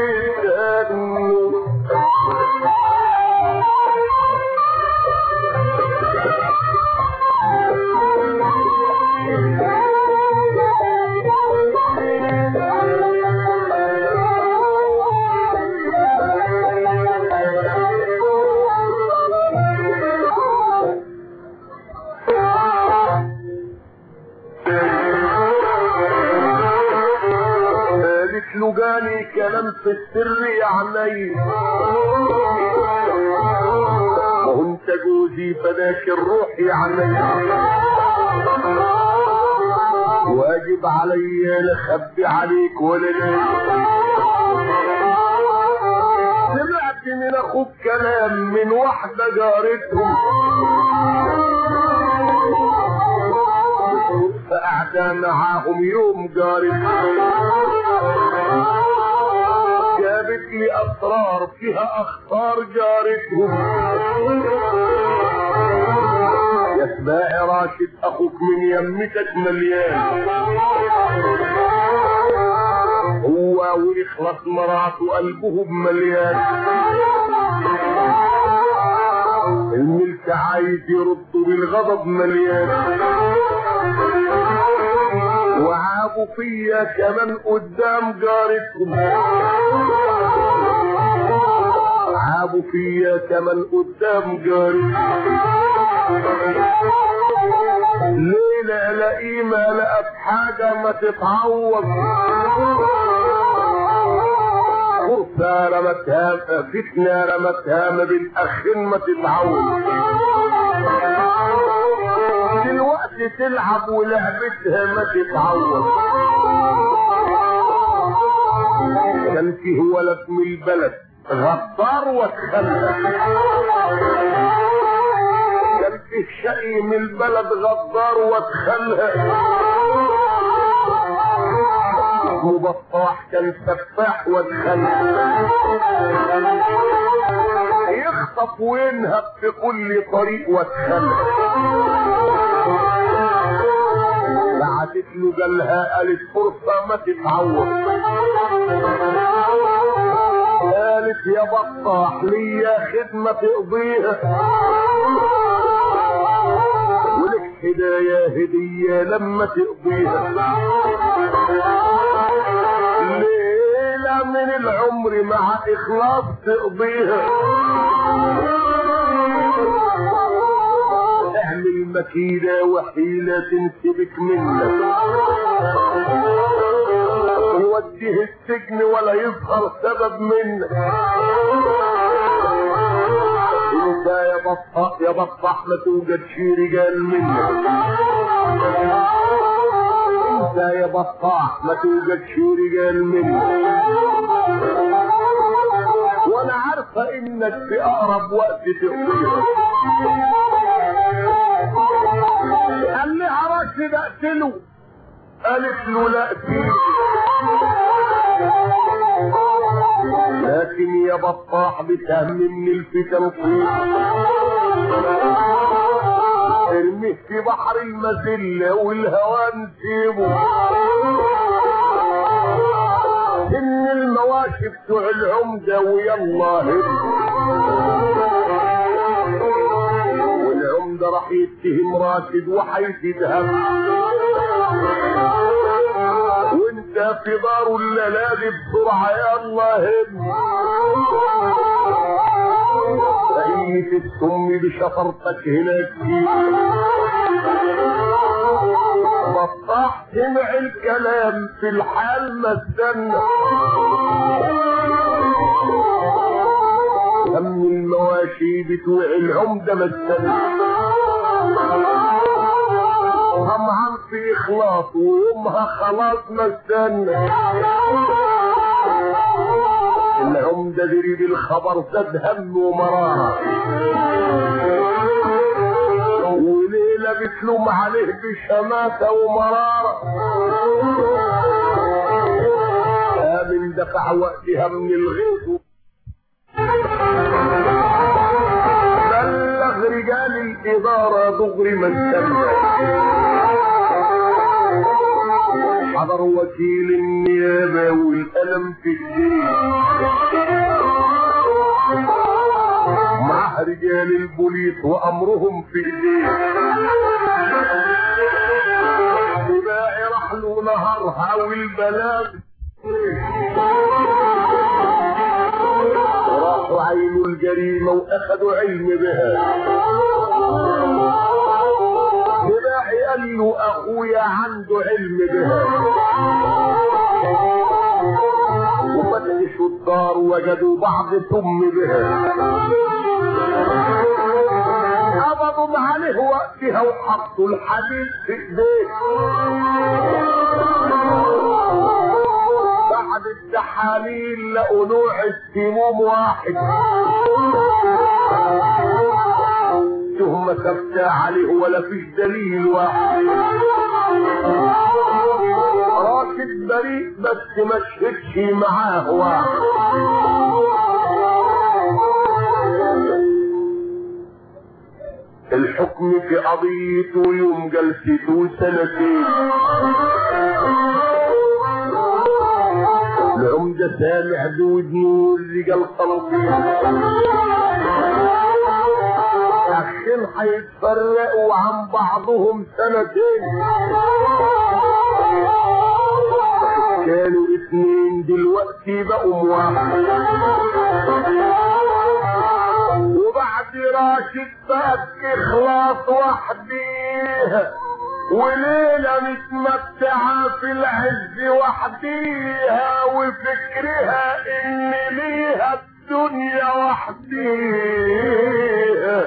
جاني كلام في السر يا عمي، وانت جوزي فداك الروح يا عمي، واجب علي نخبي عليك ولا لا. سمعت من اخوك كلام من واحدة جارتهم، فقعدة معاهم يوم جارتهم، جابت لي اسرار فيها اخطار جارتهم. يا سباعي راشد اخوك من يمتك مليان، هو ويخلص مراته قلبه بمليان. الملك عايز يرده بالغضب مليان، وعابوا فيا كمان قدام جارتهم، عابوا فيا كمان قدام جارتهم. ليلة الاقيه ما لقت حاجة ما تتعوض، فرصة رمتها، فتنة رمتها ما بين اخين ما تتعوض. دلوقتي تلعب ولعبتها ما تتعوض. كان فيه ولد من البلد غدار واتخلى، كان فيه شقي من البلد غدار واتخلى. مبطاح كان سفاح واتخلى، يخطف وينهب في كل طريق واتخلى. بعتت له قالها قالت فرصة ما تتعوض، قالت يا بطاح ليا خدمة تقضيها ولك هدايا هدية لما تقضيها. ليلة من العمر مع إخلاص تقضيها، اعمل مكيدة وحيلة تنسبك منك، وديه السجن ولا يظهر سبب منك. انت يا بطاح ما توجدش رجال منك، انت يا بطاح ما توجدش رجال منك. وانا عارفة انك في اقرب وقت تقضيها. قال لي راشد اقتله، قالت له لا اقتله، لكن يا بطاح بسهم من الفتن طيب، ارميه في بحر المذلة والهوان سيبه. ان المواشي بتوع العمدة ويلا والعمدة راح يتهم راشد وحيتذهب، وانت في دار الليالي بسرعة يلا هم. فإني في السم بشفرتك هناك بطاح سمع الكلام في الحال ما استنى، هم المواشي بتوع العمدة ما استنى، طمعا في إخلاص وامها خلاص ما استنى. العمدة دري بالخبر زاد هم ومرارة، وليلة بتلوم عليه بشماتة ومرارة. آمن دفع وقتها من الغيظ، بلغ رجال الإدارة دغري ما استنى. حضر وكيل النيابة والألم في الدين، مع رجال البوليس وأمرهم في ايديه. سباعي رحلوا نهارها والبلاغ، راحوا عينوا الجريمة وأخذوا علم بها. سباعي قال له أخويا عنده علم بها، وفتشوا الدار وجدوا بعض ثم بها. قبضوا عليه وقتها وحطوا الحديد في ايديه. بعد التحاليل لقوا نوع السموم واحد، تهمة ثابتة عليه ولا فيش دليل واحد. راشد بريء بس ما شهدش معاه واحد. الحكم في قضيته يوم جلسته سنتين. العمدة سامع بودنه الرجال خلطين، اخين هيتفرقوا عن بعضهم سنتين، كانوا اتنين دلوقتي بقوا واحد. وبعد راشد بقت اخلاص وحديها، وليلة متمتعة في العز وحديها، وفكرها ان ليها الدنيا وحديها.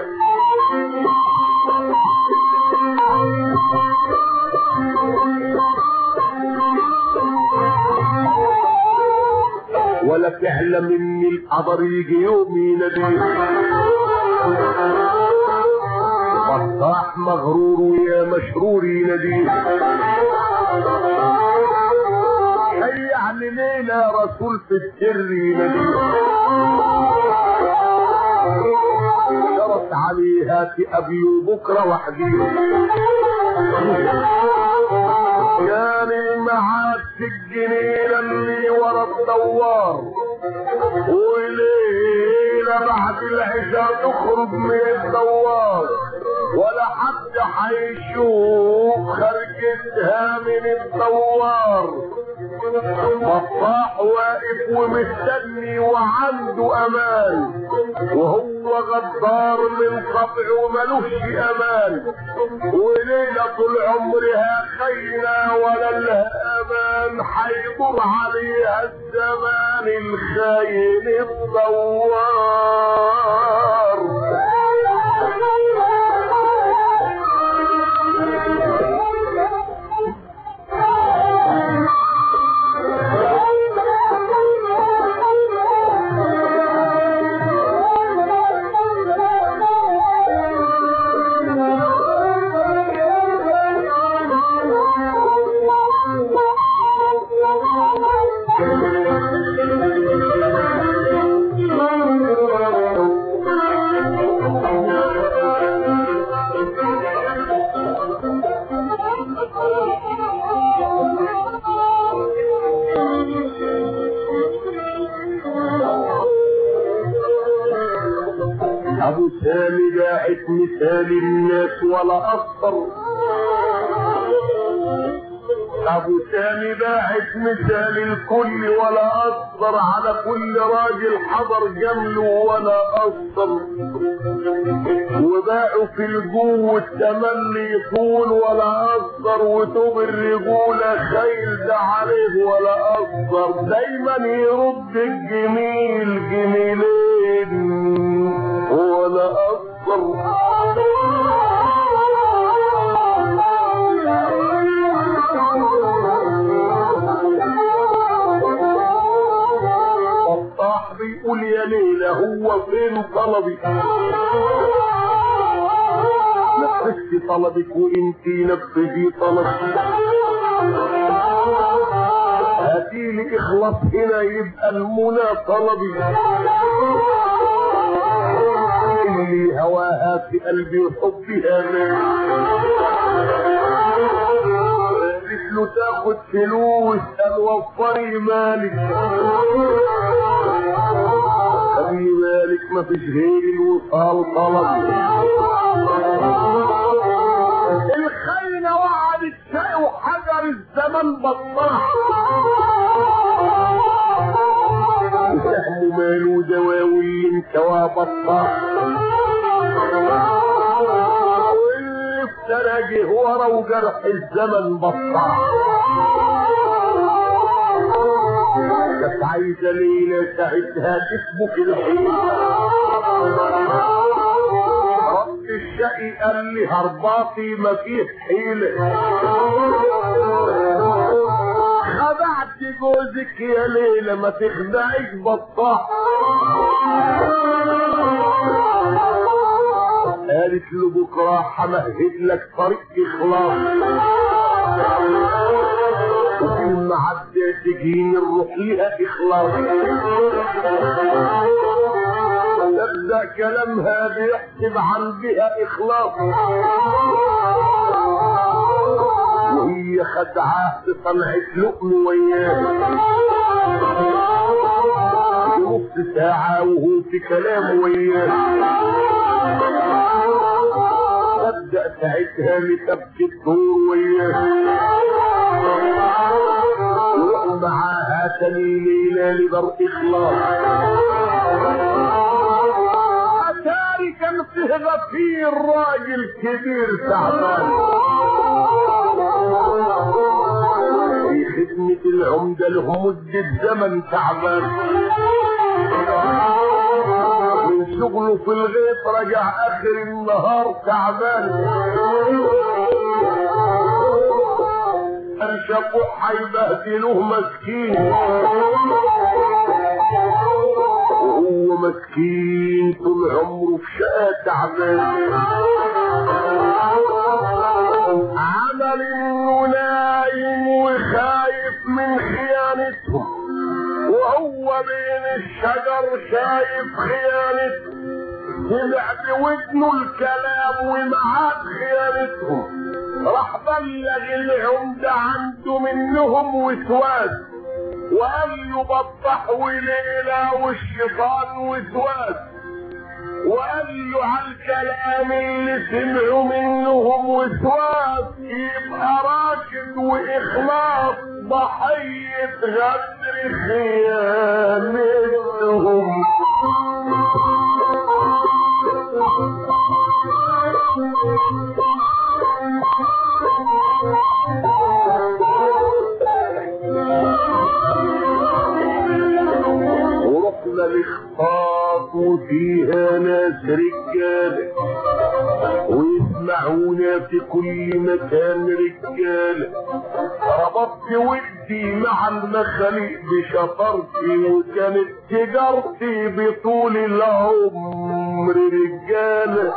ولا تعلم ان القدر يجي يوم يناديها، بطاح مغرور ويا مشرور يناديها. هي يعني ليلة رسول في السر يناديها، شرط عليها تقابله بكرة وحديها. كان المعاد في الجنينة اللي ورا الدوار، وليلة بعد العشاء تخرج من الدوار، ولا حد حيشوف خرجتها من الدوار. بطاح واقف ومستني وعنده امان، وهو غدار من طبعه وملوش امان. وليلة طول عمرها خاينة ولا لها امان، حيدور عليها الزمان الخاين الدوار. ابو سامي باعت مثال الناس ولا اكثر، ابو سامي باعت مثال الكل ولا اصبر، على كل راجل حضر جمله ولا اصبر. وباعوا في الجو والتملي يطول ولا اصبر، وتوب الرجولة خيل ده عليه ولا اصبر. دايما يرد الجميل جميلين ولا اصبر. بطاح بيقول يا ليلى هو فين طلبي؟ نفذت طلبك وانتي نفذي طلبي. هاتيلي اخلص هنا يبقى المنى طلبي. اللي هواها في قلبي وحبها قالت له تاخد فلوس وفري مالك. خلي بالك مفيش غير الوصال طلب. الخاينة وعدت شيء وحجر الزمن بطاح، وسهم ماله دواوي انكوى بطاح. واللي افترى جه ورا وجرح الزمن بطاح. كانت عايزة ليلة ساعتها تسبك الحين. رب الشقي قال لي هرباطي ما فيه حيلة. خدعت جوزك يا ليلة ما تخدعش بطاح. قالت له بكرة همهد لك طريق اخلاص، وكل عدى تجيني نروح لها اخلاص. تبدأ كلامها بيحسب عن بها اخلاص، وهي خدعاه بصنعة لقم وياه. نص ساعة وهو في كلام وياه، ابدأ ساعتها لتبكي الدور وياه ومعاها تاني ليلة لدار إخلاص. أتاري كان فيه غفير راجل كبير تعبان في خدمة العمدة له مدة زمن تعبان من شغله في الغيط رجع آخر النهار تعبان انشقوا حيبهدلوه مسكين وهو مسكين طول عمره في شقة تعبان عمل انه نايم وخايف من خيانتهم وهو بين الشجر شايف خيانتهم سمع بودنه الكلام ومعاد خيانتهم راح بلغ العمدة عنده منهم وسواس وقال له بطحوا ليلة والشيطان وسواس وقال له على الكلام اللي سمعوا منهم وسواس يبقى راكد وإخلاص ضحية غدر خيانتهم. ورحنا لخطاط وفيها ناس رجال ويسمعونا في كل مكان رجال ربطت ودي مع المخاليق بشطرتي وكانت تجارتي بطول العمر رجال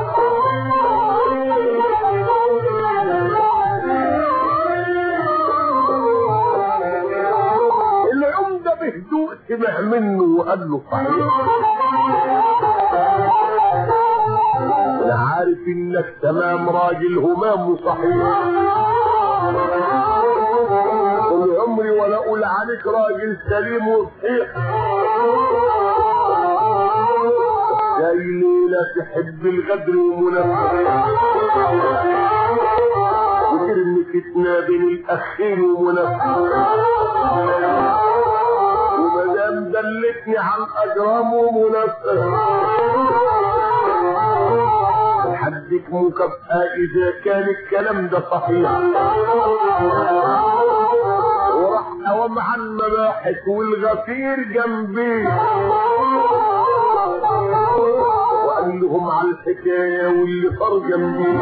العمدة بهدوء سمع منه وقال له صحيح انا عارف انك تمام راجل همام وصحيح طول عمري ولا اقول عليك راجل سليم وصحيح جاي ليلة تحب الغدر ومنافق وترمي فتنة بين الاخين ومنافق ومدام دلتني عن اجرام ومنافق حدك مكافأة اذا كان الكلام ده صحيح وراح اوام عن المباحث والغفير جنبي وقال لهم على الحكاية واللي صار جنبي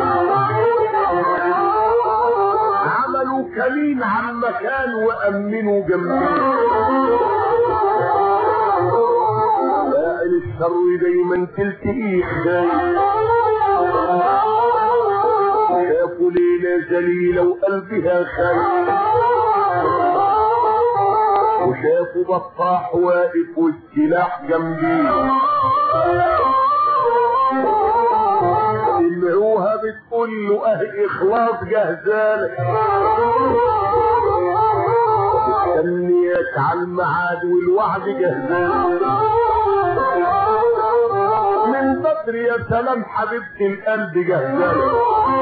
عملوا كمين على المكان وامنوا جنبي فاعل الشر دايما تلتقيه خايف شافوا ليلة جليلة وقلبها خايف وشافوا بطاح واقف والسلاح جنبي سمعوها بتقول له اهل اخلاص جهزالك مستنياك على الميعاد والوعد جهزالك من بدر يا سلام حبيبتي القلب جهزالك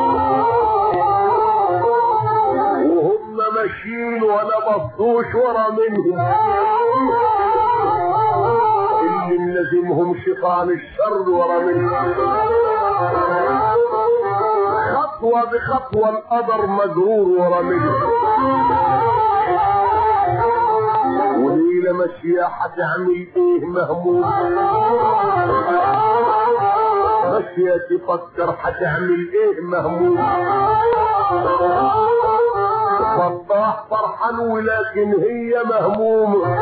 وهم ماشيين ولا بصوش ورا منهم اللي ملازمهم شيطان الشر ورا منهم خطوة بخطوة القدر مجرور ورا منهم وليلة ماشية هتعمل ايه مهموم ماشية تفكر هتعمل ايه مهموم بطاح فرحان ولكن هي مهمومة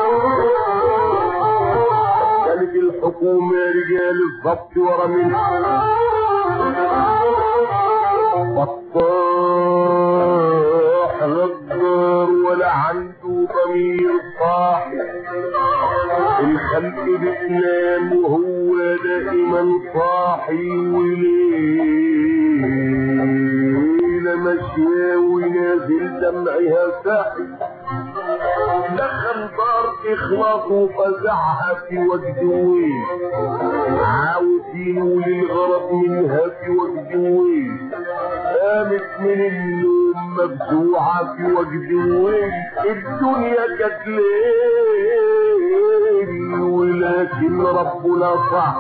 كانت الحكومة رجال الضبط ورا منها بطاح غدار ولا عنده ضمير صاحي الخلق بتنام وهو دائما صاحي وليلة ماشية ونازل دمعها ساحي دخل دار اخلاص وفزعها في وجد وين، عاوزين وللغرض منها في وجد وين، قامت من النوم مفزوعة في وجد وين، الدنيا كانت ليل ولكن ربنا صح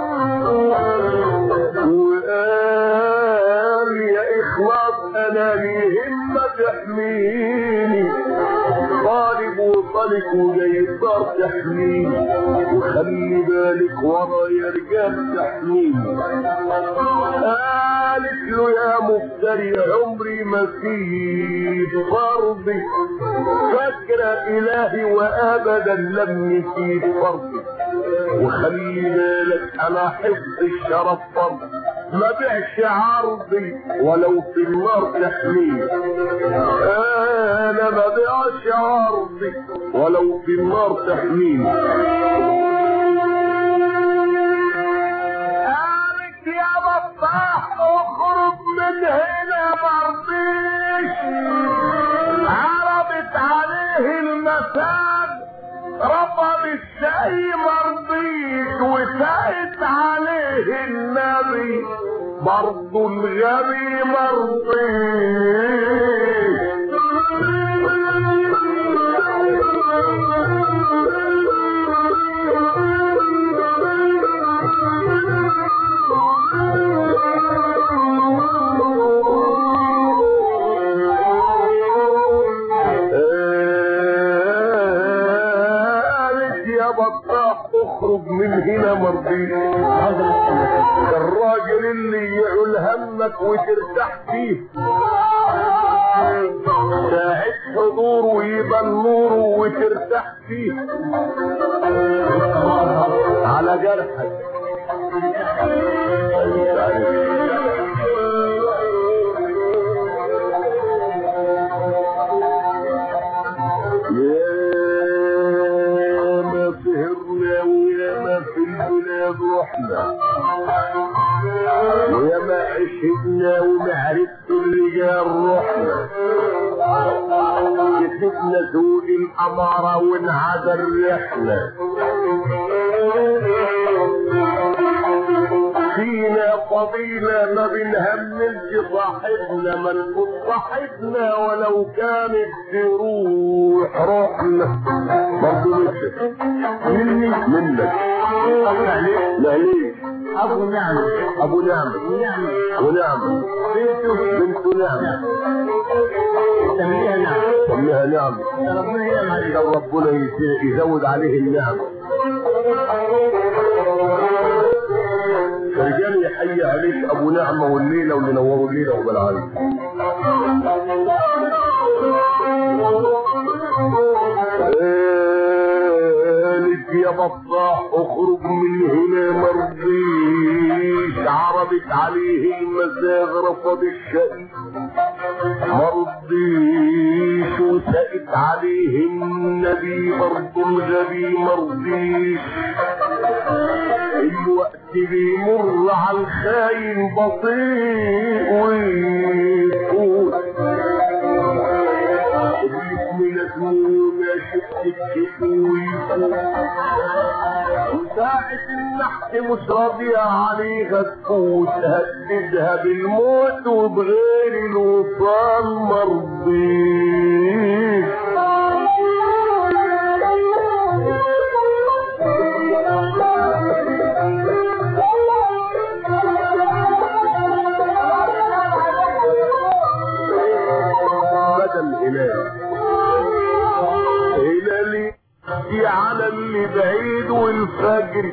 وقال يا اخلاص انا لي همة تحميني، طالب وطلق وجاي صار تحميني، وخلي بالك ورا يا رجال تحميني. قالت له يا مفتري عمري ما فيه فرضي، فاكرة الهي وابدا لم يفيد فرضي، وخلي بالك انا حفظ الشرف فرض، ما بيعش عرضي ولو في النار تحميني، انا ما بيعش عرضي ولو في النار تحميني. قالت يا بطاح اخرج من هنا مرضيش، عرضت عليه المساد رفض الشيء مرضيش، وسأت عليه النبي برضو الغبي مرضيش. اخرج من هنا مرضيش، الراجل اللي يعول همك وترتاح فيه ساعة حضوره يبقى نوره وترتاح فيه على جرحك. رحنا وياما عشقنا ومعرفة الرجال رحنا، كسبنا سوق الأمارة وانعدى الرحلة، فينا فضيلة ما بنهملش صاحبنا، ما نكون صاحبنا ولو كانت تروح روحنا برضو نفسك مني منك. لا ليه ابو نعمة ابو نعمة ونعمة بنت نعمة سميها نعمة سميها نعمة، ربنا يزود عليه النعمة. رجال يحيي عليك ابو نعمة والليلة واللي نوروا الليلة وبالعالم. يا بطاح اخرج من هنا مرضيش، عرضت عليه المزاغ رفض الشيء مرضيش، وسأت عليه النبي برضو الغبي مرضيش، الوقت بيمر على الخاين بطيء ويفوت وساعة النحت مش راضية عليها تفوت، هددها بالموت وبغير الوصال مرضيش. بدل هلالي على اللي بعيد والفجر،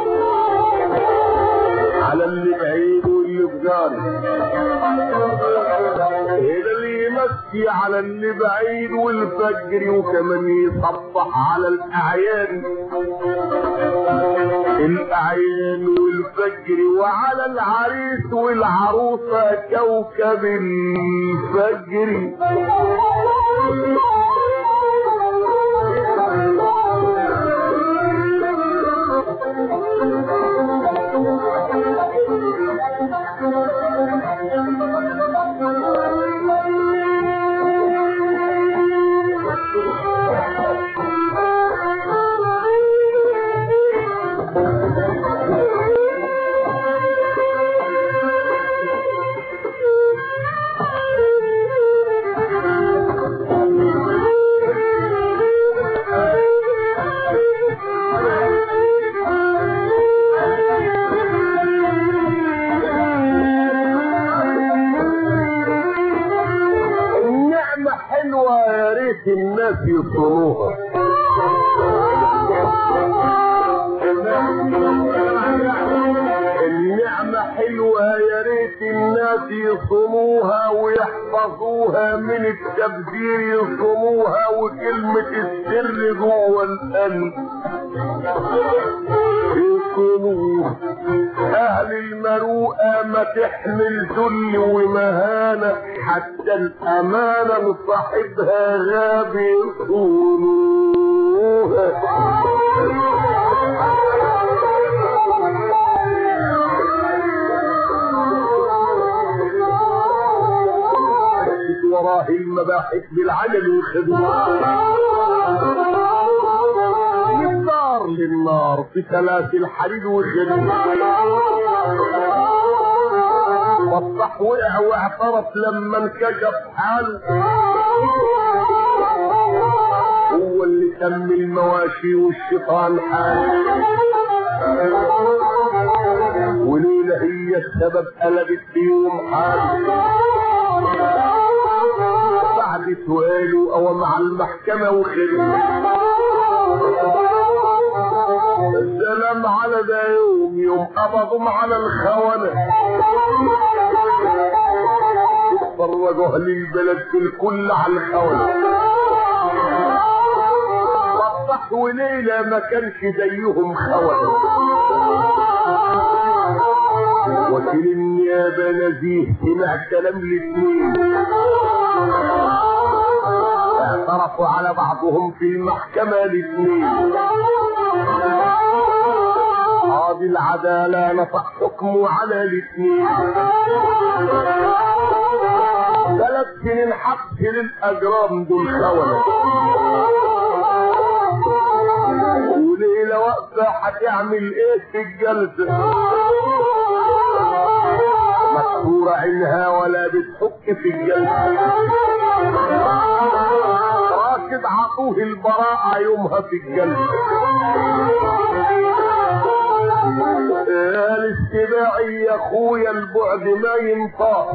على اللي بعيد واللي بجاري، اللي يمسي على اللي بعيد والفجر، وكمان يصبح على الاعيان والفجر، وعلى العريس والعروسة كوكب الفجر. التبذير يصوموها وكلمة السر جوه القلب يصوموها. اهل المروءة ما تحمل ذل ومهانة حتى الامانة لصاحبها غاب يصوموها. وراه المباحث بالعمل والخدمة من نار للنار في سلاسل حديد وخدمة. والصح وقع واعترف لما انكشف حال هو اللي تم المواشي والشيطان حال. وليلة هي السبب قلبت فيهم حال. بعد سؤاله او مع المحكمة وخدمة السلام على ده يوم قبضهم على الخونة. اتفرجوا اهل البلد في الكل على الخونة. وضح وليلة ما كانش زيهم خونة. وكيل النيابة نزيه سمع كلام الاثنين اعترفوا على بعضهم في المحكمة الاثنين. قاضي العدالة نطق حكمه على الاثنين 3 سنين حبس للأجرام دول خونة. وليلة واقفة هتعمل ايه في الجلسة؟ مكسورة عينها ولا بتحك في الجلسة. راشد عطوه البراءة يومها في الجلسة. قال السباعي يا اخويا البعد ما ينطق.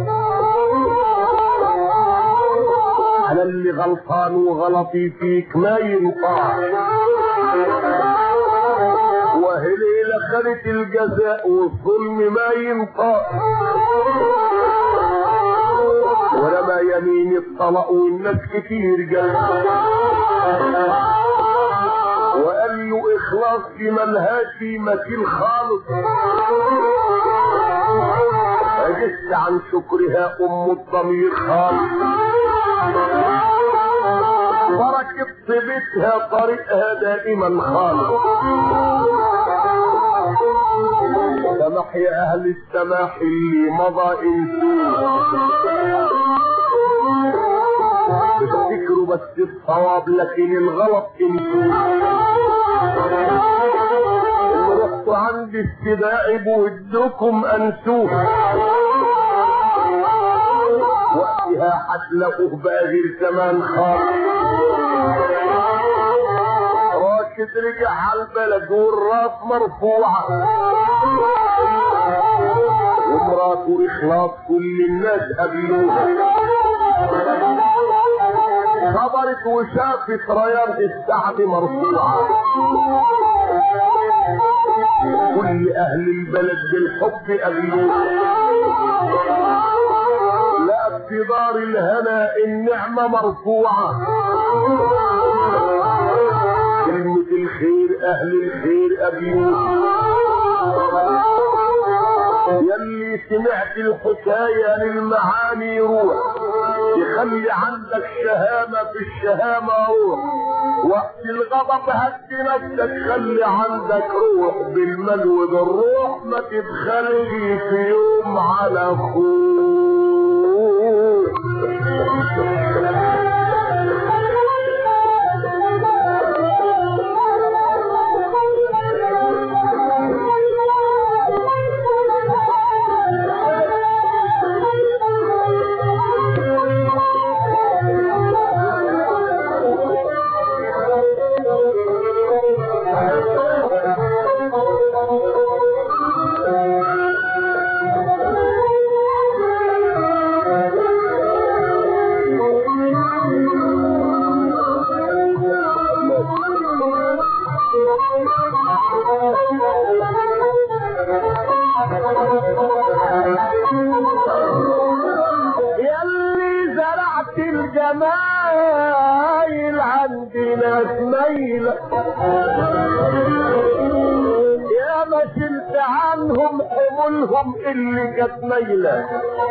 انا اللي غلطان وغلطي فيك ما ينطق. وهليلة خدت الجزاء والظلم ما ينطق. ولما يمين الطلاق والناس كتير جل. وقال له اخلاص في ملهاش مثيل خالص. اجست عن شكرها ام الضمير خالص. بركة طيبتها طريقها دائما خالص. سمح يا اهل السماح اللي مضى انسوه. تفتكروا بس الصواب لكن الغلط انسوه. رحتوا عند السباع بودكم انسوه. وقتها هتلاقوه باغر زمان خالص. راشد رجع على البلد والراس مرفوعة. ومراته اخلاص كل الناس قبلوها. صبرت وشافت ريان السعد مرفوعة. كل اهل البلد بالحب قبلوها. لا في دار الهنا النعمة مرفوعة. كلمة الخير اهل الخير قبلوها. يلي سمعت الحكاية للمعاني روح. يخلي عندك شهامة في الشهامة روح. وقت الغضب هدي نفسك خلي عندك روح. بالمال وبالروح ما تبخلش في يوم على اخوك. يا ما شلت عنهم حمولهم اللي كانت ميلة،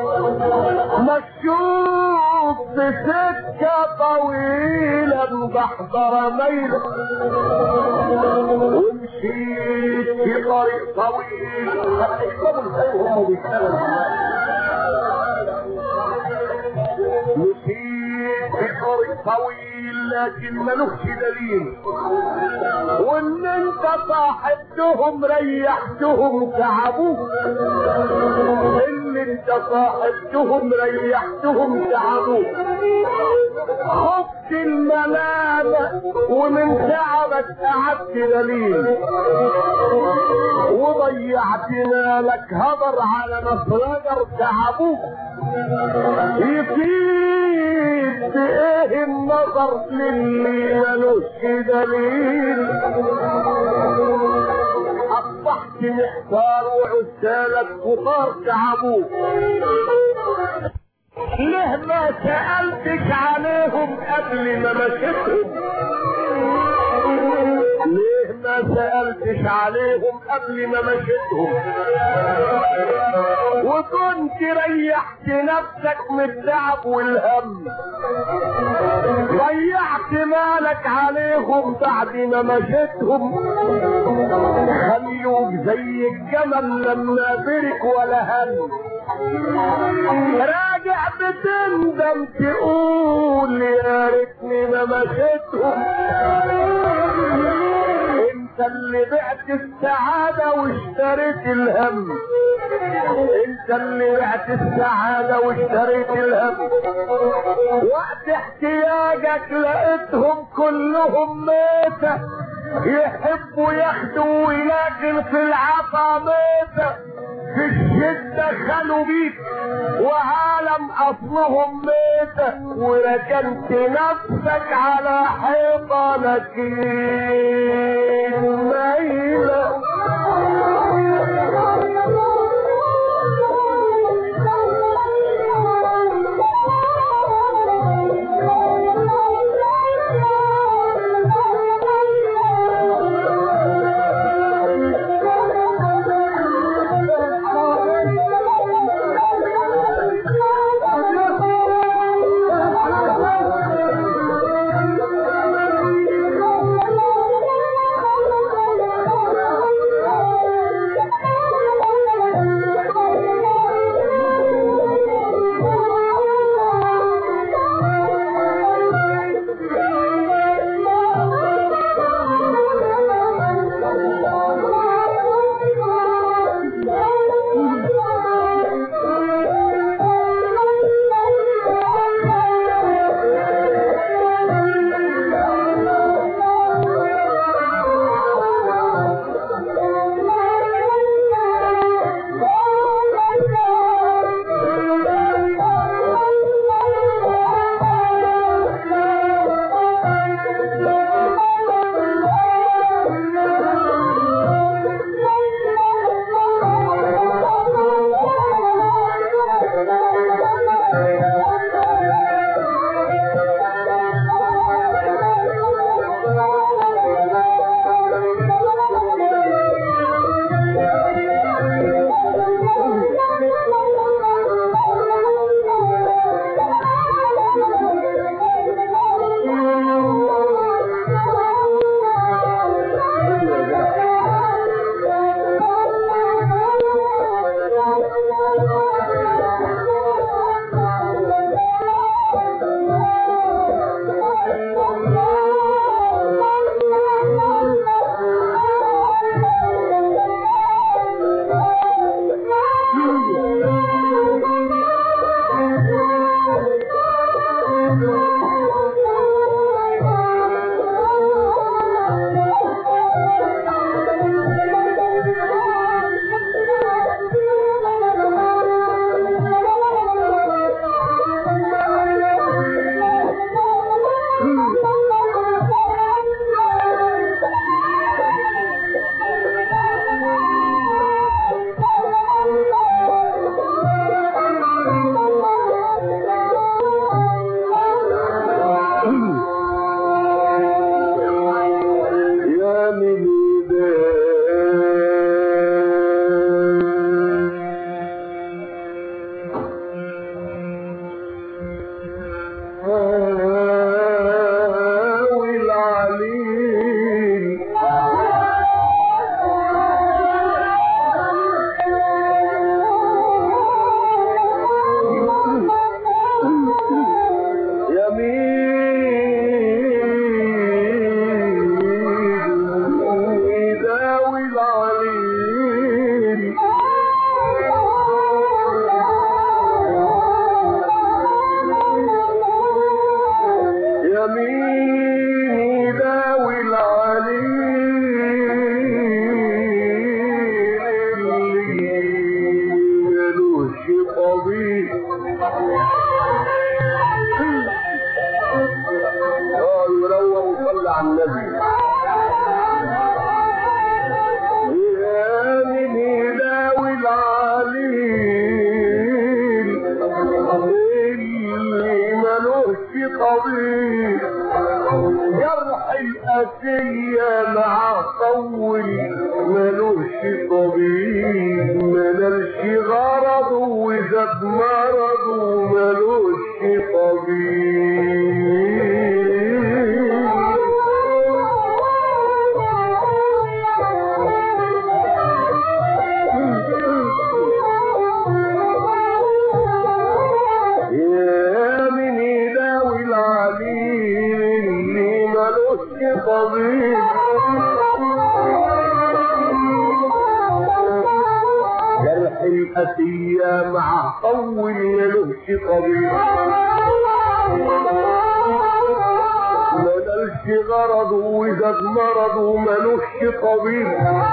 مشوك بسكة طويلة بحضر ميلة، ومشيت في طريق طويل. مشيت في طريق طويل لكن ملوش دليل، وان انت صاحبتهم ريحتهم تعبوك، ان انت صاحبتهم ريحتهم تعبوك، خفت الملامة ومن تعبك قعدت دليل، وضيعتنا لك هدر على مصرجر تعبوك. يفيد بايه النظر للي ملوش دليل؟ اصبحت محتار وعسالك كتار تعبوك. ليه ما سألتش عليهم قبل ما مشيتهم؟ ليه ما سألتش عليهم قبل ما مشيتهم؟ وكنت ريحت نفسك من التعب والهم، ضيعت مالك عليهم بعد ما مشيتهم، خلوك زي الجمل لما برك ولا هم، راجع بتندم تقول يا ريتني ما مشيتهم. انت اللي بعت السعادة واشتريت الهم، انت اللي بعت السعادة واشتريت الهم، وقت احتياجك لقيتهم كلهم ميتة، يحبوا ياخدوا لكن في العطا ميتة، في الشدة خلوا بيك وعالم اصلهم ميتة، وركنت نفسك على حيطة لكن ميلة. مع طول ملوش طبيب ملوش غرض وزاد مرض ملوش طبيب يا من يداوي العليل اللي ملوش طبيب جرح الأسية مع طول ملوش طبيب ملوش غرض وزاد مرض وملوش طبيب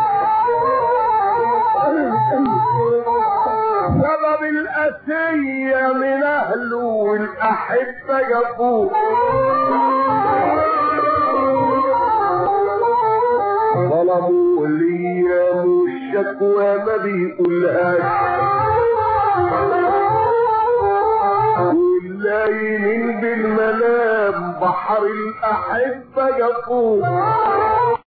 سبب الأسية من أهله والأحبة جابوه ظلموا الأيام والشكوى ما بيقولهاش واللايمين بالمنام بحر الأحبة جابوه